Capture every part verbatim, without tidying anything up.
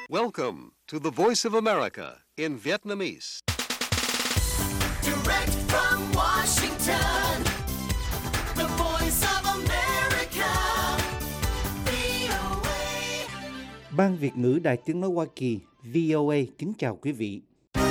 Welcome to the Voice of America in Vietnamese. Direct from Washington, the Voice of America, vê o a. Ban Việt ngữ Đài Tiếng nói Hoa Kỳ vê o a kính chào quý vị.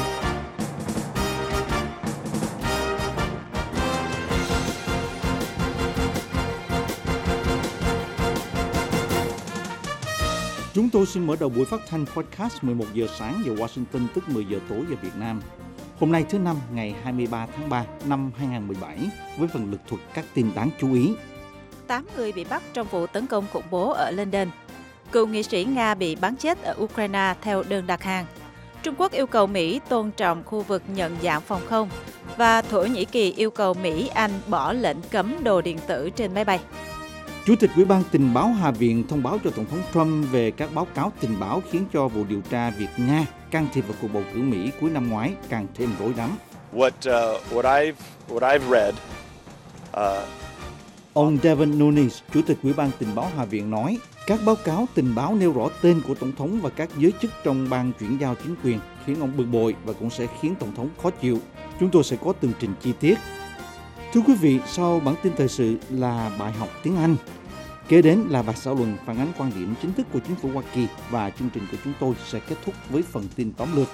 Chúng tôi xin mở đầu buổi phát thanh podcast mười một giờ sáng giờ Washington, tức mười giờ tối giờ Việt Nam. Hôm nay thứ Năm, ngày hai mươi ba tháng ba năm hai không một bảy, với phần lực thuật các tin đáng chú ý. tám người bị bắt trong vụ tấn công khủng bố ở London. Cựu nghị sĩ Nga bị bắn chết ở Ukraine theo đơn đặt hàng. Trung Quốc yêu cầu Mỹ tôn trọng khu vực nhận dạng phòng không. Và Thổ Nhĩ Kỳ yêu cầu Mỹ, Anh bỏ lệnh cấm đồ điện tử trên máy bay. Chủ tịch Ủy ban Tình báo Hạ viện thông báo cho Tổng thống Trump về các báo cáo tình báo khiến cho vụ điều tra việc Nga can thiệp vào cuộc bầu cử Mỹ cuối năm ngoái càng thêm rối rắm. What uh, what I've what I've read. Uh... Ông Devin Nunes, Chủ tịch Ủy ban Tình báo Hạ viện nói, các báo cáo tình báo nêu rõ tên của Tổng thống và các giới chức trong ban chuyển giao chính quyền khiến ông bực bội và cũng sẽ khiến Tổng thống khó chịu. Chúng tôi sẽ có tường trình chi tiết. Thưa quý vị, sau bản tin thời sự là bài học tiếng Anh. Kế đến là bài xã luận phản ánh quan điểm chính thức của chính phủ Hoa Kỳ và chương trình của chúng tôi sẽ kết thúc với phần tin tóm lược.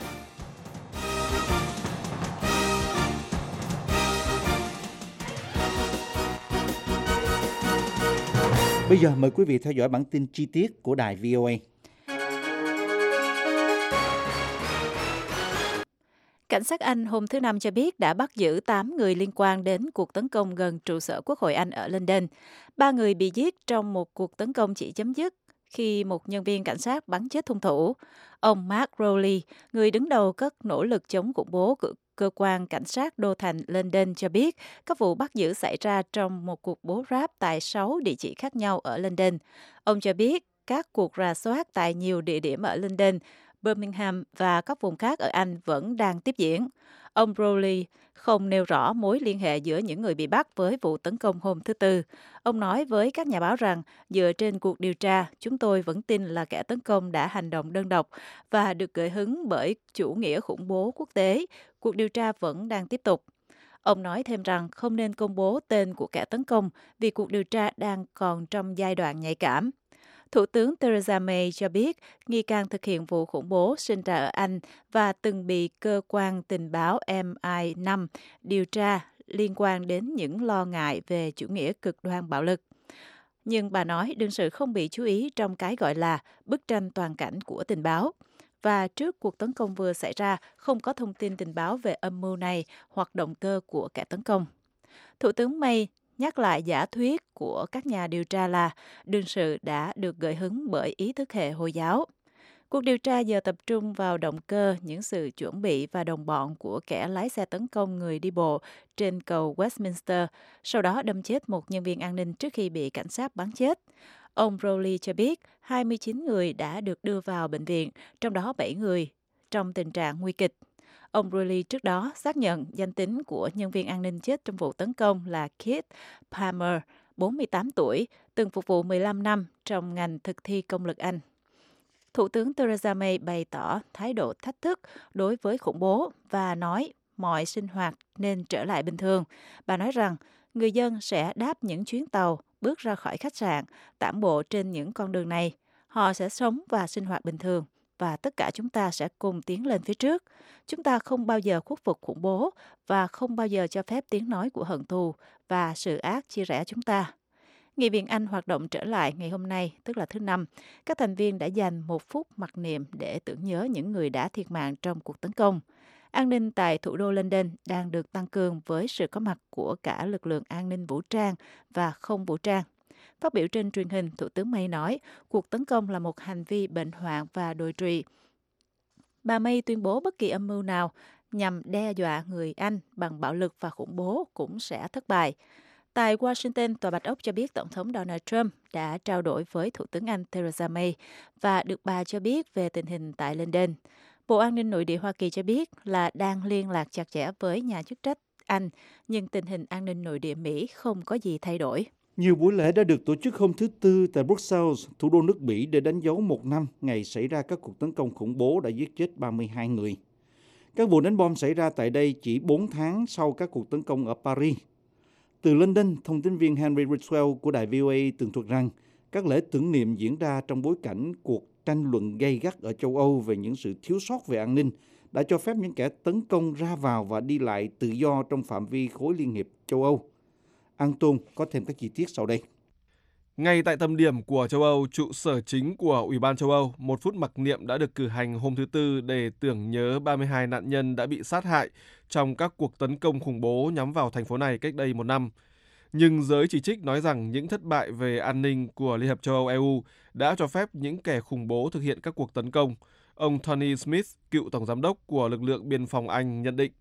Bây giờ mời quý vị theo dõi bản tin chi tiết của đài vê o a. Cảnh sát Anh hôm thứ Năm cho biết đã bắt giữ tám người liên quan đến cuộc tấn công gần trụ sở Quốc hội Anh ở London. Ba người bị giết trong một cuộc tấn công chỉ chấm dứt khi một nhân viên cảnh sát bắn chết hung thủ. Ông Mark Rowley, người đứng đầu các nỗ lực chống khủng bố của cơ quan cảnh sát đô thành London cho biết các vụ bắt giữ xảy ra trong một cuộc bố ráp tại sáu địa chỉ khác nhau ở London. Ông cho biết các cuộc rà soát tại nhiều địa điểm ở London, Birmingham và các vùng khác ở Anh vẫn đang tiếp diễn. Ông Rowley không nêu rõ mối liên hệ giữa những người bị bắt với vụ tấn công hôm thứ Tư. Ông nói với các nhà báo rằng, dựa trên cuộc điều tra, chúng tôi vẫn tin là kẻ tấn công đã hành động đơn độc và được gợi hứng bởi chủ nghĩa khủng bố quốc tế. Cuộc điều tra vẫn đang tiếp tục. Ông nói thêm rằng không nên công bố tên của kẻ tấn công vì cuộc điều tra đang còn trong giai đoạn nhạy cảm. Thủ tướng Theresa May cho biết nghi can thực hiện vụ khủng bố sinh ra ở Anh và từng bị cơ quan tình báo M I năm điều tra liên quan đến những lo ngại về chủ nghĩa cực đoan bạo lực. Nhưng bà nói đương sự không bị chú ý trong cái gọi là bức tranh toàn cảnh của tình báo. Và trước cuộc tấn công vừa xảy ra, không có thông tin tình báo về âm mưu này hoặc động cơ của kẻ tấn công. Thủ tướng May nhắc lại giả thuyết của các nhà điều tra là đương sự đã được gợi hứng bởi ý thức hệ Hồi giáo. Cuộc điều tra giờ tập trung vào động cơ, những sự chuẩn bị và đồng bọn của kẻ lái xe tấn công người đi bộ trên cầu Westminster, sau đó đâm chết một nhân viên an ninh trước khi bị cảnh sát bắn chết. Ông Rowley cho biết hai mươi chín người đã được đưa vào bệnh viện, trong đó bảy người trong tình trạng nguy kịch. Ông Rowley trước đó xác nhận danh tính của nhân viên an ninh chết trong vụ tấn công là Keith Palmer, bốn mươi tám tuổi, từng phục vụ mười lăm năm trong ngành thực thi công lực Anh. Thủ tướng Theresa May bày tỏ thái độ thách thức đối với khủng bố và nói mọi sinh hoạt nên trở lại bình thường. Bà nói rằng người dân sẽ đáp những chuyến tàu, bước ra khỏi khách sạn, tản bộ trên những con đường này. Họ sẽ sống và sinh hoạt bình thường. Và tất cả chúng ta sẽ cùng tiến lên phía trước. Chúng ta không bao giờ khuất phục khủng bố và không bao giờ cho phép tiếng nói của hận thù và sự ác chia rẽ chúng ta. Nghị viện Anh hoạt động trở lại ngày hôm nay, tức là thứ Năm. Các thành viên đã dành một phút mặc niệm để tưởng nhớ những người đã thiệt mạng trong cuộc tấn công. An ninh tại thủ đô London đang được tăng cường với sự có mặt của cả lực lượng an ninh vũ trang và không vũ trang. Phát biểu trên truyền hình, Thủ tướng May nói cuộc tấn công là một hành vi bệnh hoạn và đồi trụy. Bà May tuyên bố bất kỳ âm mưu nào nhằm đe dọa người Anh bằng bạo lực và khủng bố cũng sẽ thất bại. Tại Washington, Tòa Bạch Ốc cho biết Tổng thống Donald Trump đã trao đổi với Thủ tướng Anh Theresa May và được bà cho biết về tình hình tại London. Bộ An ninh Nội địa Hoa Kỳ cho biết là đang liên lạc chặt chẽ với nhà chức trách Anh, nhưng tình hình an ninh nội địa Mỹ không có gì thay đổi. Nhiều buổi lễ đã được tổ chức hôm thứ Tư tại Brussels, thủ đô nước Bỉ để đánh dấu một năm ngày xảy ra các cuộc tấn công khủng bố đã giết chết ba mươi hai người. Các vụ đánh bom xảy ra tại đây chỉ bốn tháng sau các cuộc tấn công ở Paris. Từ London, thông tin viên Henry Ridgwell của đài vê o a tường thuật rằng các lễ tưởng niệm diễn ra trong bối cảnh cuộc tranh luận gay gắt ở châu Âu về những sự thiếu sót về an ninh đã cho phép những kẻ tấn công ra vào và đi lại tự do trong phạm vi khối Liên hiệp châu Âu. An Tôn có thêm các chi tiết sau đây. Ngay tại tâm điểm của châu Âu, trụ sở chính của Ủy ban châu Âu, một phút mặc niệm đã được cử hành hôm thứ Tư để tưởng nhớ ba mươi hai nạn nhân đã bị sát hại trong các cuộc tấn công khủng bố nhắm vào thành phố này cách đây một năm. Nhưng giới chỉ trích nói rằng những thất bại về an ninh của Liên hợp châu Âu e u đã cho phép những kẻ khủng bố thực hiện các cuộc tấn công. Ông Tony Smith, cựu tổng giám đốc của lực lượng biên phòng Anh, nhận định.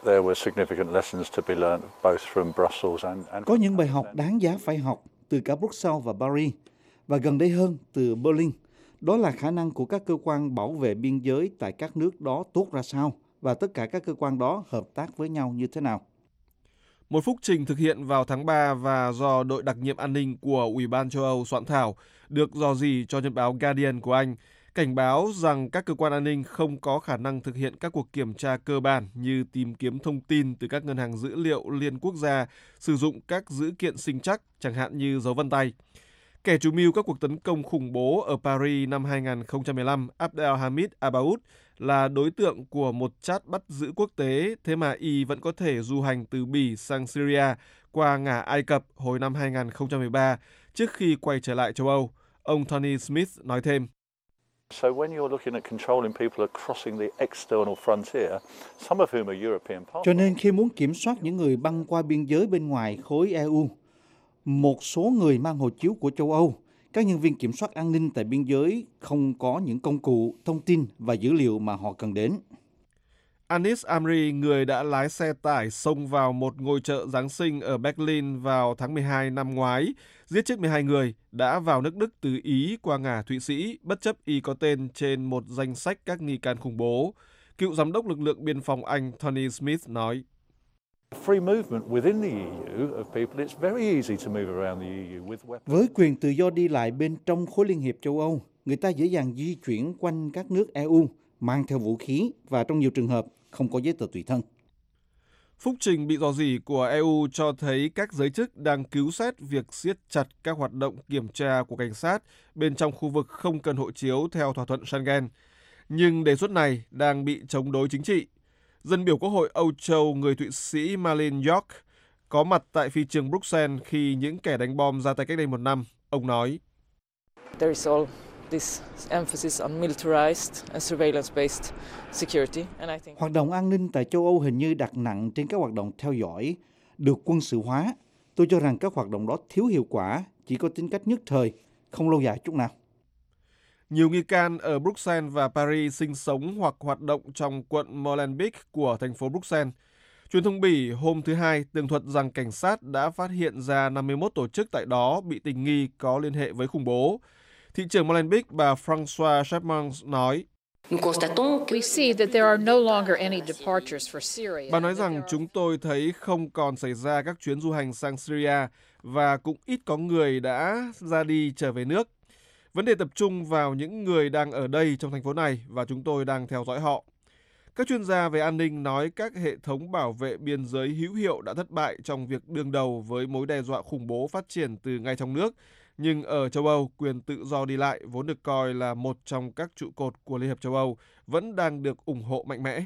Có những bài học đáng giá phải học từ cả Brussels và Paris, và gần đây hơn từ Berlin. Đó là khả năng của các cơ quan bảo vệ biên giới tại các nước đó tốt ra sao, và tất cả các cơ quan đó hợp tác với nhau như thế nào. Một phúc trình thực hiện vào tháng ba và do đội đặc nhiệm an ninh của Ủy ban châu Âu soạn thảo được rò rỉ cho nhật báo Guardian của Anh, cảnh báo rằng các cơ quan an ninh không có khả năng thực hiện các cuộc kiểm tra cơ bản như tìm kiếm thông tin từ các ngân hàng dữ liệu liên quốc gia, sử dụng các dữ kiện sinh trắc, chẳng hạn như dấu vân tay. Kẻ chủ mưu các cuộc tấn công khủng bố ở Paris năm hai không một lăm, Abdelhamid Abaoud, là đối tượng của một chat bắt giữ quốc tế, thế mà y vẫn có thể du hành từ Bỉ sang Syria qua ngả Ai Cập hồi năm hai không một ba trước khi quay trở lại châu Âu. Ông Tony Smith nói thêm. Cho nên khi muốn kiểm soát những người băng qua biên giới bên ngoài khối e u, một số người mang hộ chiếu của châu Âu, các nhân viên kiểm soát an ninh tại biên giới không có những công cụ, thông tin và dữ liệu mà họ cần đến. Anis Amri, người đã lái xe tải xông vào một ngôi chợ Giáng sinh ở Berlin vào tháng mười hai năm ngoái, giết chết mười hai người, đã vào nước Đức từ Ý qua ngả Thụy Sĩ, bất chấp y có tên trên một danh sách các nghi can khủng bố. Cựu giám đốc lực lượng biên phòng Anh Tony Smith nói. Với quyền tự do đi lại bên trong khối Liên hiệp châu Âu, người ta dễ dàng di chuyển quanh các nước e u, mang theo vũ khí và trong nhiều trường hợp không có giấy tờ tùy thân. Phúc trình bị rò rỉ của e u cho thấy các giới chức đang cứu xét việc siết chặt các hoạt động kiểm tra của cảnh sát bên trong khu vực không cần hộ chiếu theo thỏa thuận Schengen. Nhưng đề xuất này đang bị chống đối chính trị. Dân biểu Quốc hội Âu Châu người Thụy Sĩ Malin York có mặt tại phi trường Bruxelles khi những kẻ đánh bom ra tay cách đây một năm. Ông nói. Hoạt động an ninh tại châu Âu hình như đặt nặng trên các hoạt động theo dõi, được quân sự hóa. Tôi cho rằng các hoạt động đó thiếu hiệu quả, chỉ có tính cách nhất thời, không lâu dài chút nào. Nhiều nghi can ở Bruxelles và Paris sinh sống hoặc hoạt động trong quận Molenbeek của thành phố Bruxelles. Truyền thông Bỉ hôm thứ Hai tường thuật rằng cảnh sát đã phát hiện ra năm mươi mốt tổ chức tại đó bị tình nghi có liên hệ với khủng bố. Thị trưởng Molenbeek bà François Chapmans nói. Bà nói rằng chúng tôi thấy không còn xảy ra các chuyến du hành sang Syria và cũng ít có người đã ra đi trở về nước. Vấn đề tập trung vào những người đang ở đây trong thành phố này và chúng tôi đang theo dõi họ. Các chuyên gia về an ninh nói các hệ thống bảo vệ biên giới hữu hiệu đã thất bại trong việc đương đầu với mối đe dọa khủng bố phát triển từ ngay trong nước. Nhưng ở châu Âu, quyền tự do đi lại vốn được coi là một trong các trụ cột của Liên hiệp châu Âu vẫn đang được ủng hộ mạnh mẽ.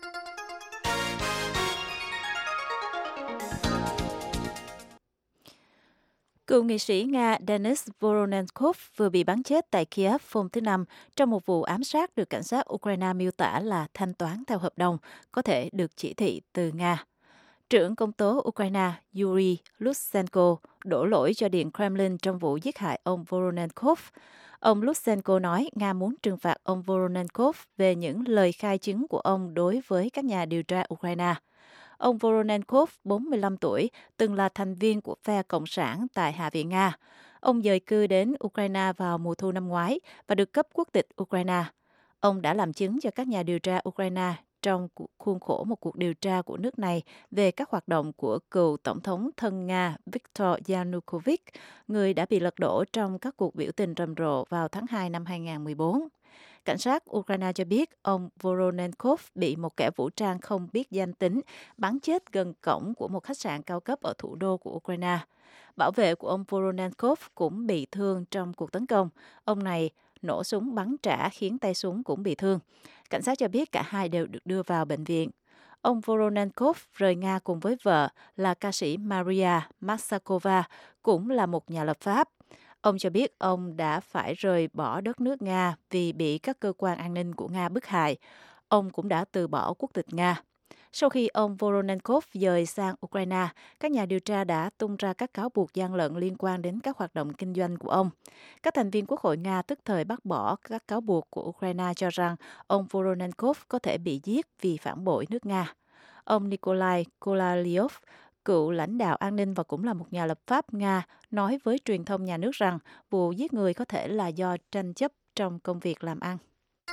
Cựu nghị sĩ Nga Denis Voronenkov vừa bị bắn chết tại Kiev hôm thứ Năm trong một vụ ám sát được cảnh sát Ukraine miêu tả là thanh toán theo hợp đồng, có thể được chỉ thị từ Nga. Trưởng công tố Ukraine Yuri Lutsenko đổ lỗi cho Điện Kremlin trong vụ giết hại ông Voronenkov. Ông Lutsenko nói Nga muốn trừng phạt ông Voronenkov về những lời khai chứng của ông đối với các nhà điều tra Ukraine. Ông Voronenkov, bốn mươi lăm tuổi, từng là thành viên của phe Cộng sản tại Hạ viện Nga. Ông dời cư đến Ukraine vào mùa thu năm ngoái và được cấp quốc tịch Ukraine. Ông đã làm chứng cho các nhà điều tra Ukraine trong khuôn khổ một cuộc điều tra của nước này về các hoạt động của cựu Tổng thống thân Nga Viktor Yanukovych, người đã bị lật đổ trong các cuộc biểu tình rầm rộ vào tháng hai năm hai không một bốn. Cảnh sát Ukraine cho biết ông Voronenkov bị một kẻ vũ trang không biết danh tính bắn chết gần cổng của một khách sạn cao cấp ở thủ đô của Ukraine. Bảo vệ của ông Voronenkov cũng bị thương trong cuộc tấn công. Ông này nổ súng bắn trả khiến tay súng cũng bị thương. Cảnh sát cho biết cả hai đều được đưa vào bệnh viện. Ông Voronenkov rời Nga cùng với vợ là ca sĩ Maria Maksakova, cũng là một nhà lập pháp. Ông cho biết ông đã phải rời bỏ đất nước Nga vì bị các cơ quan an ninh của Nga bức hại. Ông cũng đã từ bỏ quốc tịch Nga. Sau khi ông Voronenkov dời sang Ukraine, các nhà điều tra đã tung ra các cáo buộc gian lận liên quan đến các hoạt động kinh doanh của ông. Các thành viên Quốc hội Nga tức thời bác bỏ các cáo buộc của Ukraine cho rằng ông Voronenkov có thể bị giết vì phản bội nước Nga. Ông Nikolai Kolalyov, cựu lãnh đạo an ninh và cũng là một nhà lập pháp Nga, nói với truyền thông nhà nước rằng vụ giết người có thể là do tranh chấp trong công việc làm ăn.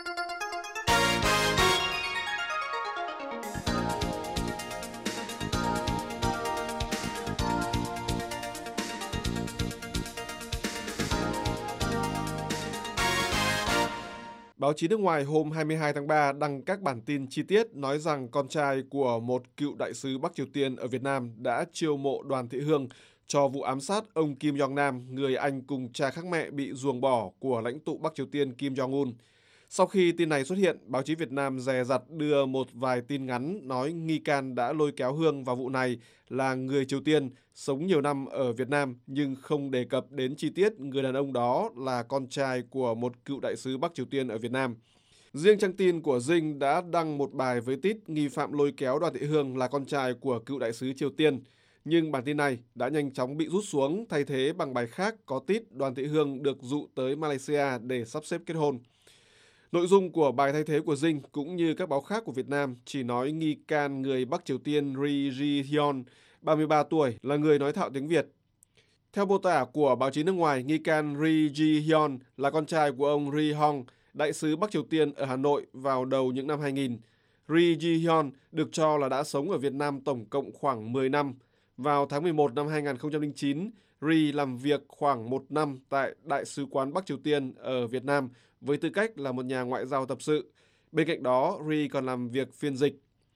Báo chí nước ngoài hôm hai mươi hai tháng ba đăng các bản tin chi tiết nói rằng con trai của một cựu đại sứ Bắc Triều Tiên ở Việt Nam đã chiêu mộ Đoàn Thị Hương cho vụ ám sát ông Kim Jong-nam, người anh cùng cha khác mẹ bị ruồng bỏ của lãnh tụ Bắc Triều Tiên Kim Jong-un. Sau khi tin này xuất hiện, báo chí Việt Nam dè dặt đưa một vài tin ngắn nói nghi can đã lôi kéo Hương vào vụ này là người Triều Tiên, sống nhiều năm ở Việt Nam nhưng không đề cập đến chi tiết người đàn ông đó là con trai của một cựu đại sứ Bắc Triều Tiên ở Việt Nam. Riêng trang tin của Dinh đã đăng một bài với tít nghi phạm lôi kéo Đoàn Thị Hương là con trai của cựu đại sứ Triều Tiên. Nhưng bản tin này đã nhanh chóng bị rút xuống, thay thế bằng bài khác có tít Đoàn Thị Hương được dụ tới Malaysia để sắp xếp kết hôn. Nội dung của bài thay thế của Dinh cũng như các báo khác của Việt Nam chỉ nói nghi can người Bắc Triều Tiên Ri Ji-hyun, ba mươi ba tuổi, là người nói thạo tiếng Việt. Theo mô tả của báo chí nước ngoài, nghi can Ri Ji-hyun là con trai của ông Ri Hong, đại sứ Bắc Triều Tiên ở Hà Nội vào đầu những năm hai nghìn. Ri Ji-hyun được cho là đã sống ở Việt Nam tổng cộng khoảng mười năm. Vào tháng mười một năm hai nghìn không trăm lẻ chín, Ri làm việc khoảng một năm tại Đại sứ quán Bắc Triều Tiên ở Việt Nam với tư cách là một nhà ngoại giao tập sự. Bên cạnh đó, Ri còn làm việc phiên dịch.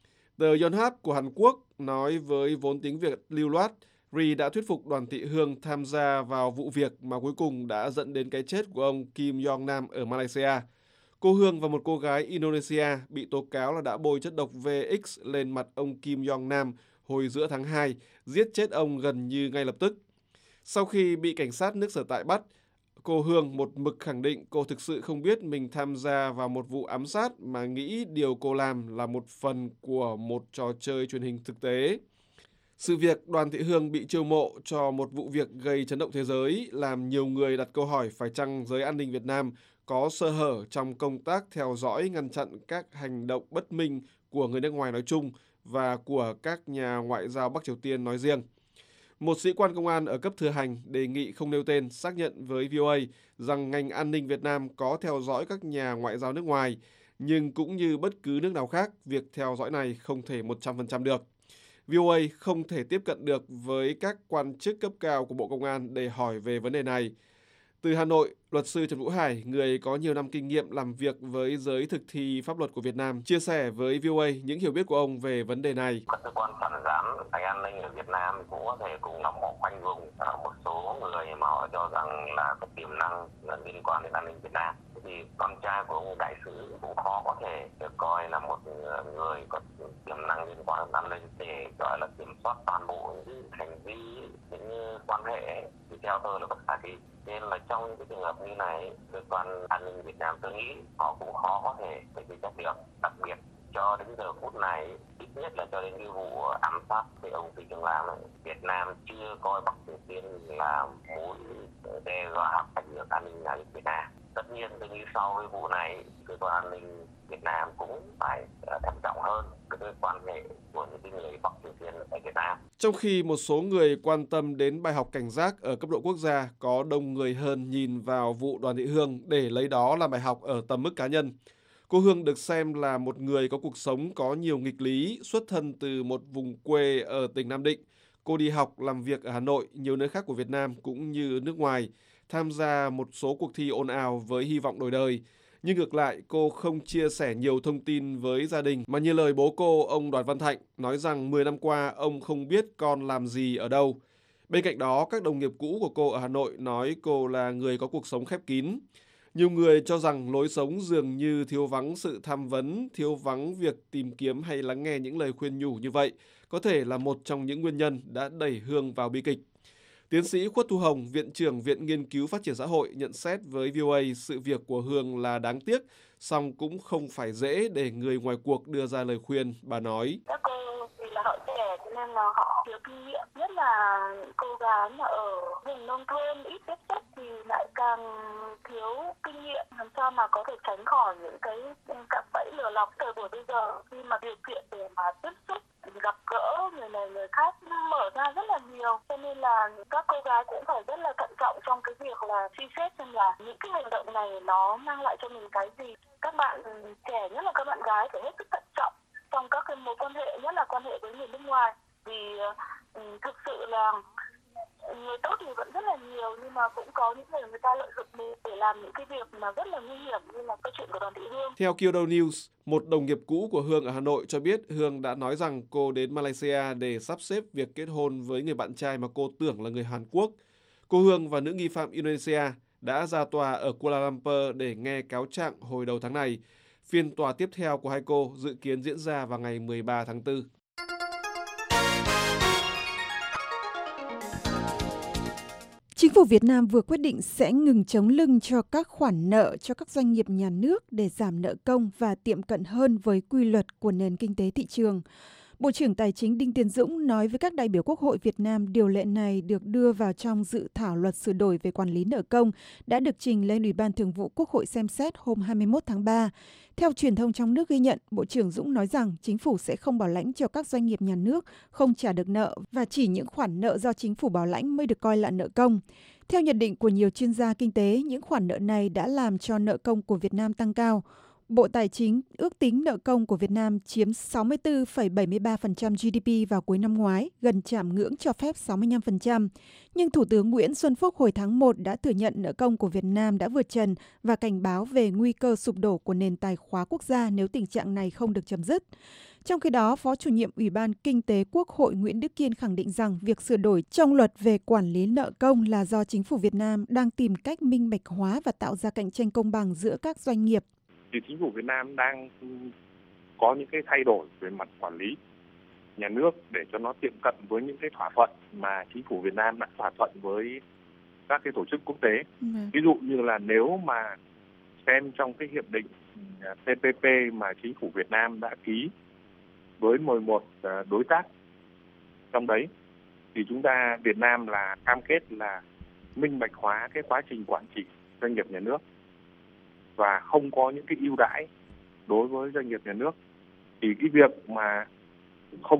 Tờ Yonhap của Hàn Quốc nói với vốn tiếng Việt lưu loát, Ri đã thuyết phục Đoàn Thị Hương tham gia vào vụ việc mà cuối cùng đã dẫn đến cái chết của ông Kim Jong-nam ở Malaysia. Cô Hương và một cô gái Indonesia bị tố cáo là đã bôi chất độc vê ích lên mặt ông Kim Jong-nam hồi giữa tháng hai, giết chết ông gần như ngay lập tức. Sau khi bị cảnh sát nước sở tại bắt, cô Hương một mực khẳng định cô thực sự không biết mình tham gia vào một vụ ám sát mà nghĩ điều cô làm là một phần của một trò chơi truyền hình thực tế. Sự việc Đoàn Thị Hương bị chiêu mộ cho một vụ việc gây chấn động thế giới làm nhiều người đặt câu hỏi phải chăng giới an ninh Việt Nam có sơ hở trong công tác theo dõi ngăn chặn các hành động bất minh của người nước ngoài nói chung và của các nhà ngoại giao Bắc Triều Tiên nói riêng. Một sĩ quan công an ở cấp thừa hành đề nghị không nêu tên xác nhận với vê o a rằng ngành an ninh Việt Nam có theo dõi các nhà ngoại giao nước ngoài, nhưng cũng như bất cứ nước nào khác, việc theo dõi này không thể một trăm phần trăm được. vê o a không thể tiếp cận được với các quan chức cấp cao của Bộ Công an để hỏi về vấn đề này. Từ Hà Nội, luật sư Trần Vũ Hải, người có nhiều năm kinh nghiệm làm việc với giới thực thi pháp luật của Việt Nam, chia sẻ với vê o a những hiểu biết của ông về vấn đề này. Các cơ quan phản gián ngành an ninh ở Việt Nam cũng có thể cùng nằm mỏ khoanh vùng một số người mà họ cho rằng là có tiềm năng liên quan đến an ninh Việt Nam. Thì con trai của ông đại sứ cũng khó có thể được coi là một người có tiềm năng liên quan đến an ninh để gọi là kiểm soát toàn bộ những hành vi, những quan hệ thì theo tôi là bất khả thi. Nên là trong những cái trường hợp như này, cơ quan an ninh Việt Nam tôi nghĩ họ cũng khó có thể phải chịu trách nhiệm. Đặc biệt cho đến giờ phút này, ít nhất là cho đến cái vụ ám sát thì ông Kim Jong-nam này, Việt Nam chưa coi Bắc Triều Tiên là mối đe dọa ảnh hưởng an ninh nhà nước Việt Nam. Tất nhiên tôi nghĩ sau cái vụ này, cơ quan an ninh Việt Nam cũng phải thận trọng hơn cái quan hệ của những người Bắc Triều Tiên ở Việt Nam. Trong khi một số người quan tâm đến bài học cảnh giác ở cấp độ quốc gia, có đông người hơn nhìn vào vụ Đoàn Thị Hương để lấy đó làm bài học ở tầm mức cá nhân. Cô Hương được xem là một người có cuộc sống có nhiều nghịch lý, xuất thân từ một vùng quê ở tỉnh Nam Định. Cô đi học, làm việc ở Hà Nội, nhiều nơi khác của Việt Nam cũng như nước ngoài, tham gia một số cuộc thi ồn ào với hy vọng đổi đời. Nhưng ngược lại, cô không chia sẻ nhiều thông tin với gia đình, mà như lời bố cô, ông Đoàn Văn Thạnh, nói rằng mười năm qua ông không biết con làm gì ở đâu. Bên cạnh đó, các đồng nghiệp cũ của cô ở Hà Nội nói cô là người có cuộc sống khép kín. Nhiều người cho rằng lối sống dường như thiếu vắng sự tham vấn, thiếu vắng việc tìm kiếm hay lắng nghe những lời khuyên nhủ như vậy, có thể là một trong những nguyên nhân đã đẩy Hương vào bi kịch. Tiến sĩ Khuất Thu Hồng, Viện trưởng Viện Nghiên cứu Phát triển Xã hội nhận xét với vê o a sự việc của Hương là đáng tiếc, song cũng không phải dễ để người ngoài cuộc đưa ra lời khuyên. Bà nói: Các cô vì là họ trẻ cho nên là họ thiếu kinh nghiệm, nhất là cô gái mà ở vùng nông thôn ít tiếp xúc thì lại càng thiếu kinh nghiệm, làm sao mà có thể tránh khỏi những cái cạm bẫy lừa lọc. Thời buổi bây giờ khi mà điều kiện để mà tiếp xúc, gặp gỡ người này người khác mở ra rất là nhiều, cho nên là các cô gái cũng phải rất là thận trọng trong cái việc là suy xét xem là những cái hành động này nó mang lại cho mình cái gì. Các bạn trẻ, nhất là các bạn gái, phải hết sức thận trọng trong các cái mối quan hệ, nhất là quan hệ với người nước ngoài, vì um, thực sự là người tốt thì vẫn rất là nhiều, nhưng mà cũng có những người người ta lợi dụng để làm những cái việc mà rất là nguy hiểm, như là câu chuyện của Đoàn Thị Hương. Theo Kyodo News, một đồng nghiệp cũ của Hương ở Hà Nội cho biết Hương đã nói rằng cô đến Malaysia để sắp xếp việc kết hôn với người bạn trai mà cô tưởng là người Hàn Quốc. Cô Hương và nữ nghi phạm Indonesia đã ra tòa ở Kuala Lumpur để nghe cáo trạng hồi đầu tháng này. Phiên tòa tiếp theo của hai cô dự kiến diễn ra vào ngày mười ba tháng tư. Chính phủ Việt Nam vừa quyết định sẽ ngừng chống lưng cho các khoản nợ cho các doanh nghiệp nhà nước để giảm nợ công và tiệm cận hơn với quy luật của nền kinh tế thị trường. Bộ trưởng Tài chính Đinh Tiến Dũng nói với các đại biểu Quốc hội Việt Nam điều lệ này được đưa vào trong dự thảo luật sửa đổi về quản lý nợ công đã được trình lên Ủy ban Thường vụ Quốc hội xem xét hôm hai mươi mốt tháng ba. Theo truyền thông trong nước ghi nhận, Bộ trưởng Dũng nói rằng chính phủ sẽ không bảo lãnh cho các doanh nghiệp nhà nước không trả được nợ và chỉ những khoản nợ do chính phủ bảo lãnh mới được coi là nợ công. Theo nhận định của nhiều chuyên gia kinh tế, những khoản nợ này đã làm cho nợ công của Việt Nam tăng cao. Bộ Tài chính ước tính nợ công của Việt Nam chiếm sáu mươi tư phẩy bảy mươi ba phần trăm giê đê pê vào cuối năm ngoái, gần chạm ngưỡng cho phép sáu mươi lăm phần trăm. Nhưng Thủ tướng Nguyễn Xuân Phúc hồi tháng một đã thừa nhận nợ công của Việt Nam đã vượt trần và cảnh báo về nguy cơ sụp đổ của nền tài khóa quốc gia nếu tình trạng này không được chấm dứt. Trong khi đó, Phó chủ nhiệm Ủy ban Kinh tế Quốc hội Nguyễn Đức Kiên khẳng định rằng việc sửa đổi trong luật về quản lý nợ công là do chính phủ Việt Nam đang tìm cách minh bạch hóa và tạo ra cạnh tranh công bằng giữa các doanh nghiệp. Thì chính phủ Việt Nam đang có những cái thay đổi về mặt quản lý nhà nước để cho nó tiệm cận với những cái thỏa thuận mà chính phủ Việt Nam đã thỏa thuận với các cái tổ chức quốc tế. Ừ. Ví dụ như là nếu mà xem trong cái hiệp định tê pê pê mà chính phủ Việt Nam đã ký với mười một đối tác trong đấy, thì chúng ta Việt Nam là cam kết là minh bạch hóa cái quá trình quản trị doanh nghiệp nhà nước và không có những cái ưu đãi đối với doanh nghiệp nhà nước. Thì cái việc mà không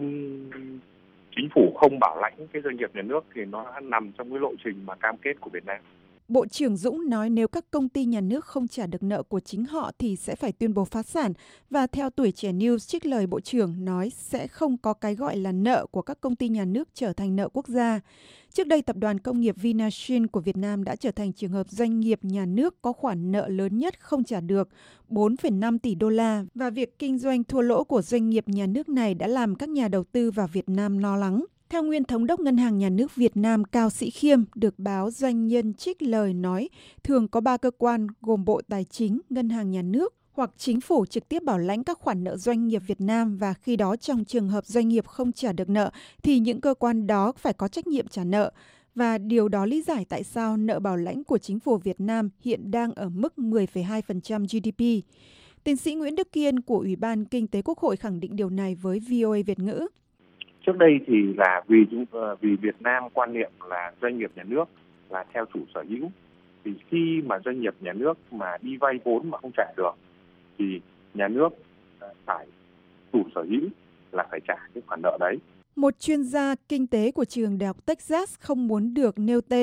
chính phủ không bảo lãnh cái doanh nghiệp nhà nước thì nó đã nằm trong cái lộ trình mà cam kết của Việt Nam. Bộ trưởng Dũng nói nếu các công ty nhà nước không trả được nợ của chính họ thì sẽ phải tuyên bố phá sản. Và theo Tuổi Trẻ News, trích lời Bộ trưởng nói sẽ không có cái gọi là nợ của các công ty nhà nước trở thành nợ quốc gia. Trước đây, Tập đoàn Công nghiệp Vinashin của Việt Nam đã trở thành trường hợp doanh nghiệp nhà nước có khoản nợ lớn nhất không trả được, bốn phẩy năm tỷ đô la. Và việc kinh doanh thua lỗ của doanh nghiệp nhà nước này đã làm các nhà đầu tư vào Việt Nam lo lắng. Theo nguyên Thống đốc Ngân hàng Nhà nước Việt Nam Cao Sĩ Khiêm, được báo Doanh nhân trích lời nói, thường có ba cơ quan gồm Bộ Tài chính, Ngân hàng Nhà nước hoặc chính phủ trực tiếp bảo lãnh các khoản nợ doanh nghiệp Việt Nam, và khi đó trong trường hợp doanh nghiệp không trả được nợ thì những cơ quan đó phải có trách nhiệm trả nợ. Và điều đó lý giải tại sao nợ bảo lãnh của chính phủ Việt Nam hiện đang ở mức mười phẩy hai phần trăm giê đê pê. Tiến sĩ Nguyễn Đức Kiên của Ủy ban Kinh tế Quốc hội khẳng định điều này với vê o a Việt ngữ. Trước đây thì là vì chúng vì Việt Nam quan niệm là doanh nghiệp nhà nước là theo chủ sở hữu, thì khi mà doanh nghiệp nhà nước mà đi vay vốn mà không trả được thì nhà nước phải chủ sở hữu là phải trả cái khoản nợ đấy. Một chuyên gia kinh tế của trường Đại học Texas không muốn được nêu tên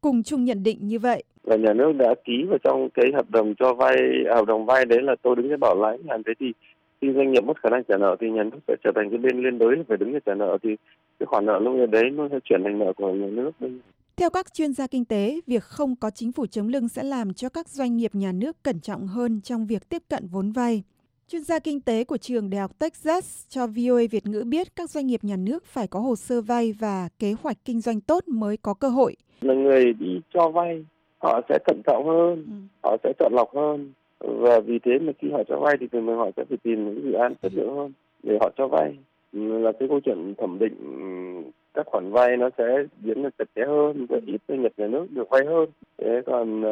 cùng chung nhận định như vậy. Và nhà nước đã ký vào trong cái hợp đồng cho vay, hợp đồng vay đấy là tôi đứng ra bảo lãnh, làm thế thì khi doanh nghiệp mất khả năng trả nợ thì nhà nước sẽ trở thành cái bên liên đới phải đứng ra trả nợ, thì cái khoản nợ lúc đấy nó sẽ chuyển thành nợ của nhà nước. Theo các chuyên gia kinh tế, việc không có chính phủ chống lưng sẽ làm cho các doanh nghiệp nhà nước cẩn trọng hơn trong việc tiếp cận vốn vay. Chuyên gia kinh tế của trường Đại học Texas cho vê o a Việt ngữ biết các doanh nghiệp nhà nước phải có hồ sơ vay và kế hoạch kinh doanh tốt mới có cơ hội. Là người đi cho vay, họ sẽ cẩn trọng hơn, ừ. họ sẽ chọn lọc hơn. Và vì thế mà khi họ cho vay thì thường họ sẽ phải tìm những dự án chất lượng hơn để họ cho vay. Là cái câu chuyện thẩm định các khoản vay nó sẽ diễn ra chặt chẽ hơn, và ít doanh nghiệp nhà nước được vay hơn. Thế còn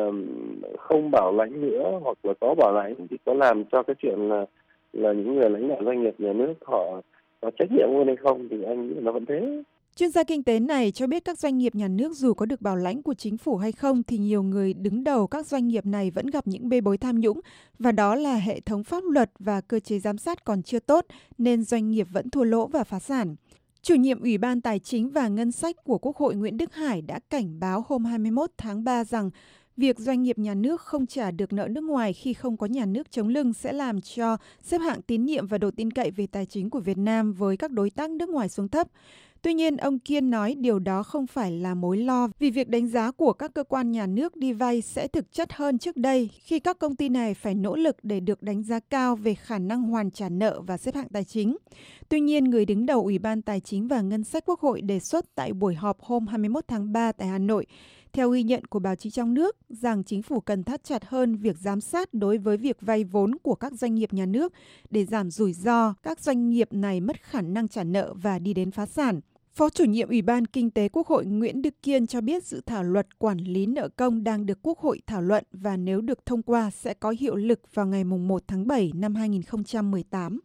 không bảo lãnh nữa hoặc là có bảo lãnh thì có làm cho cái chuyện là là những người lãnh đạo doanh nghiệp nhà nước họ có trách nhiệm hơn hay không thì anh nghĩ là nó vẫn thế. Chuyên gia kinh tế này cho biết các doanh nghiệp nhà nước dù có được bảo lãnh của chính phủ hay không thì nhiều người đứng đầu các doanh nghiệp này vẫn gặp những bê bối tham nhũng, và đó là hệ thống pháp luật và cơ chế giám sát còn chưa tốt nên doanh nghiệp vẫn thua lỗ và phá sản. Chủ nhiệm Ủy ban Tài chính và Ngân sách của Quốc hội Nguyễn Đức Hải đã cảnh báo hôm hai mươi mốt tháng ba rằng việc doanh nghiệp nhà nước không trả được nợ nước ngoài khi không có nhà nước chống lưng sẽ làm cho xếp hạng tín nhiệm và độ tin cậy về tài chính của Việt Nam với các đối tác nước ngoài xuống thấp. Tuy nhiên, ông Kiên nói điều đó không phải là mối lo vì việc đánh giá của các cơ quan nhà nước đi vay sẽ thực chất hơn trước đây khi các công ty này phải nỗ lực để được đánh giá cao về khả năng hoàn trả nợ và xếp hạng tài chính. Tuy nhiên, người đứng đầu Ủy ban Tài chính và Ngân sách Quốc hội đề xuất tại buổi họp hôm hai mươi mốt tháng ba tại Hà Nội, theo ghi nhận của báo chí trong nước, rằng chính phủ cần thắt chặt hơn việc giám sát đối với việc vay vốn của các doanh nghiệp nhà nước để giảm rủi ro các doanh nghiệp này mất khả năng trả nợ và đi đến phá sản. Phó chủ nhiệm Ủy ban Kinh tế Quốc hội Nguyễn Đức Kiên cho biết dự thảo luật quản lý nợ công đang được Quốc hội thảo luận và nếu được thông qua sẽ có hiệu lực vào ngày mùng một tháng bảy năm hai nghìn không trăm mười tám.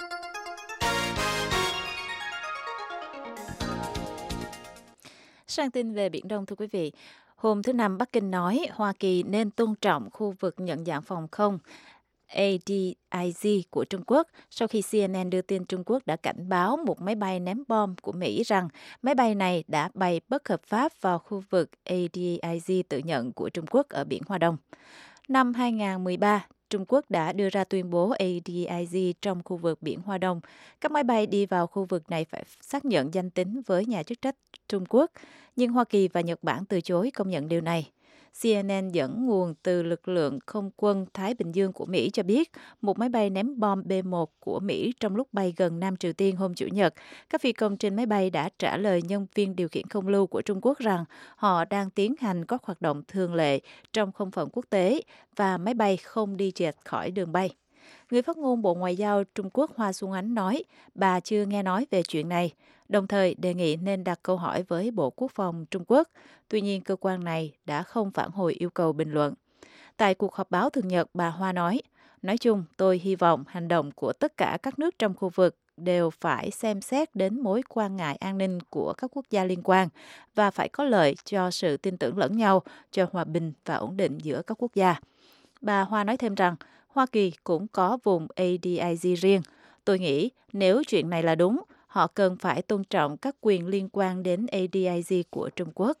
Sang tin về Biển Đông thưa quý vị. Hôm thứ Năm, Bắc Kinh nói Hoa Kỳ nên tôn trọng khu vực nhận dạng phòng không A D I Z của Trung Quốc sau khi C N N đưa tin Trung Quốc đã cảnh báo một máy bay ném bom của Mỹ rằng máy bay này đã bay bất hợp pháp vào khu vực A D I Z tự nhận của Trung Quốc ở Biển Hoa Đông. Năm hai nghìn không trăm mười ba, Trung Quốc đã đưa ra tuyên bố A D I Z trong khu vực Biển Hoa Đông. Các máy bay đi vào khu vực này phải xác nhận danh tính với nhà chức trách Trung Quốc, nhưng Hoa Kỳ và Nhật Bản từ chối công nhận điều này. C N N dẫn nguồn từ lực lượng không quân Thái Bình Dương của Mỹ cho biết một máy bay ném bom B một của Mỹ trong lúc bay gần Nam Triều Tiên hôm Chủ nhật. Các phi công trên máy bay đã trả lời nhân viên điều khiển không lưu của Trung Quốc rằng họ đang tiến hành các hoạt động thường lệ trong không phận quốc tế và máy bay không đi rời khỏi đường bay. Người phát ngôn Bộ Ngoại giao Trung Quốc Hoa Xuân Ánh nói bà chưa nghe nói về chuyện này, đồng thời đề nghị nên đặt câu hỏi với Bộ Quốc phòng Trung Quốc. Tuy nhiên, cơ quan này đã không phản hồi yêu cầu bình luận. Tại cuộc họp báo thường nhật, bà Hoa nói, nói chung tôi hy vọng hành động của tất cả các nước trong khu vực đều phải xem xét đến mối quan ngại an ninh của các quốc gia liên quan và phải có lợi cho sự tin tưởng lẫn nhau, cho hòa bình và ổn định giữa các quốc gia. Bà Hoa nói thêm rằng, Hoa Kỳ cũng có vùng A D I Z riêng. Tôi nghĩ nếu chuyện này là đúng, họ cần phải tôn trọng các quyền liên quan đến A D I Z của Trung Quốc.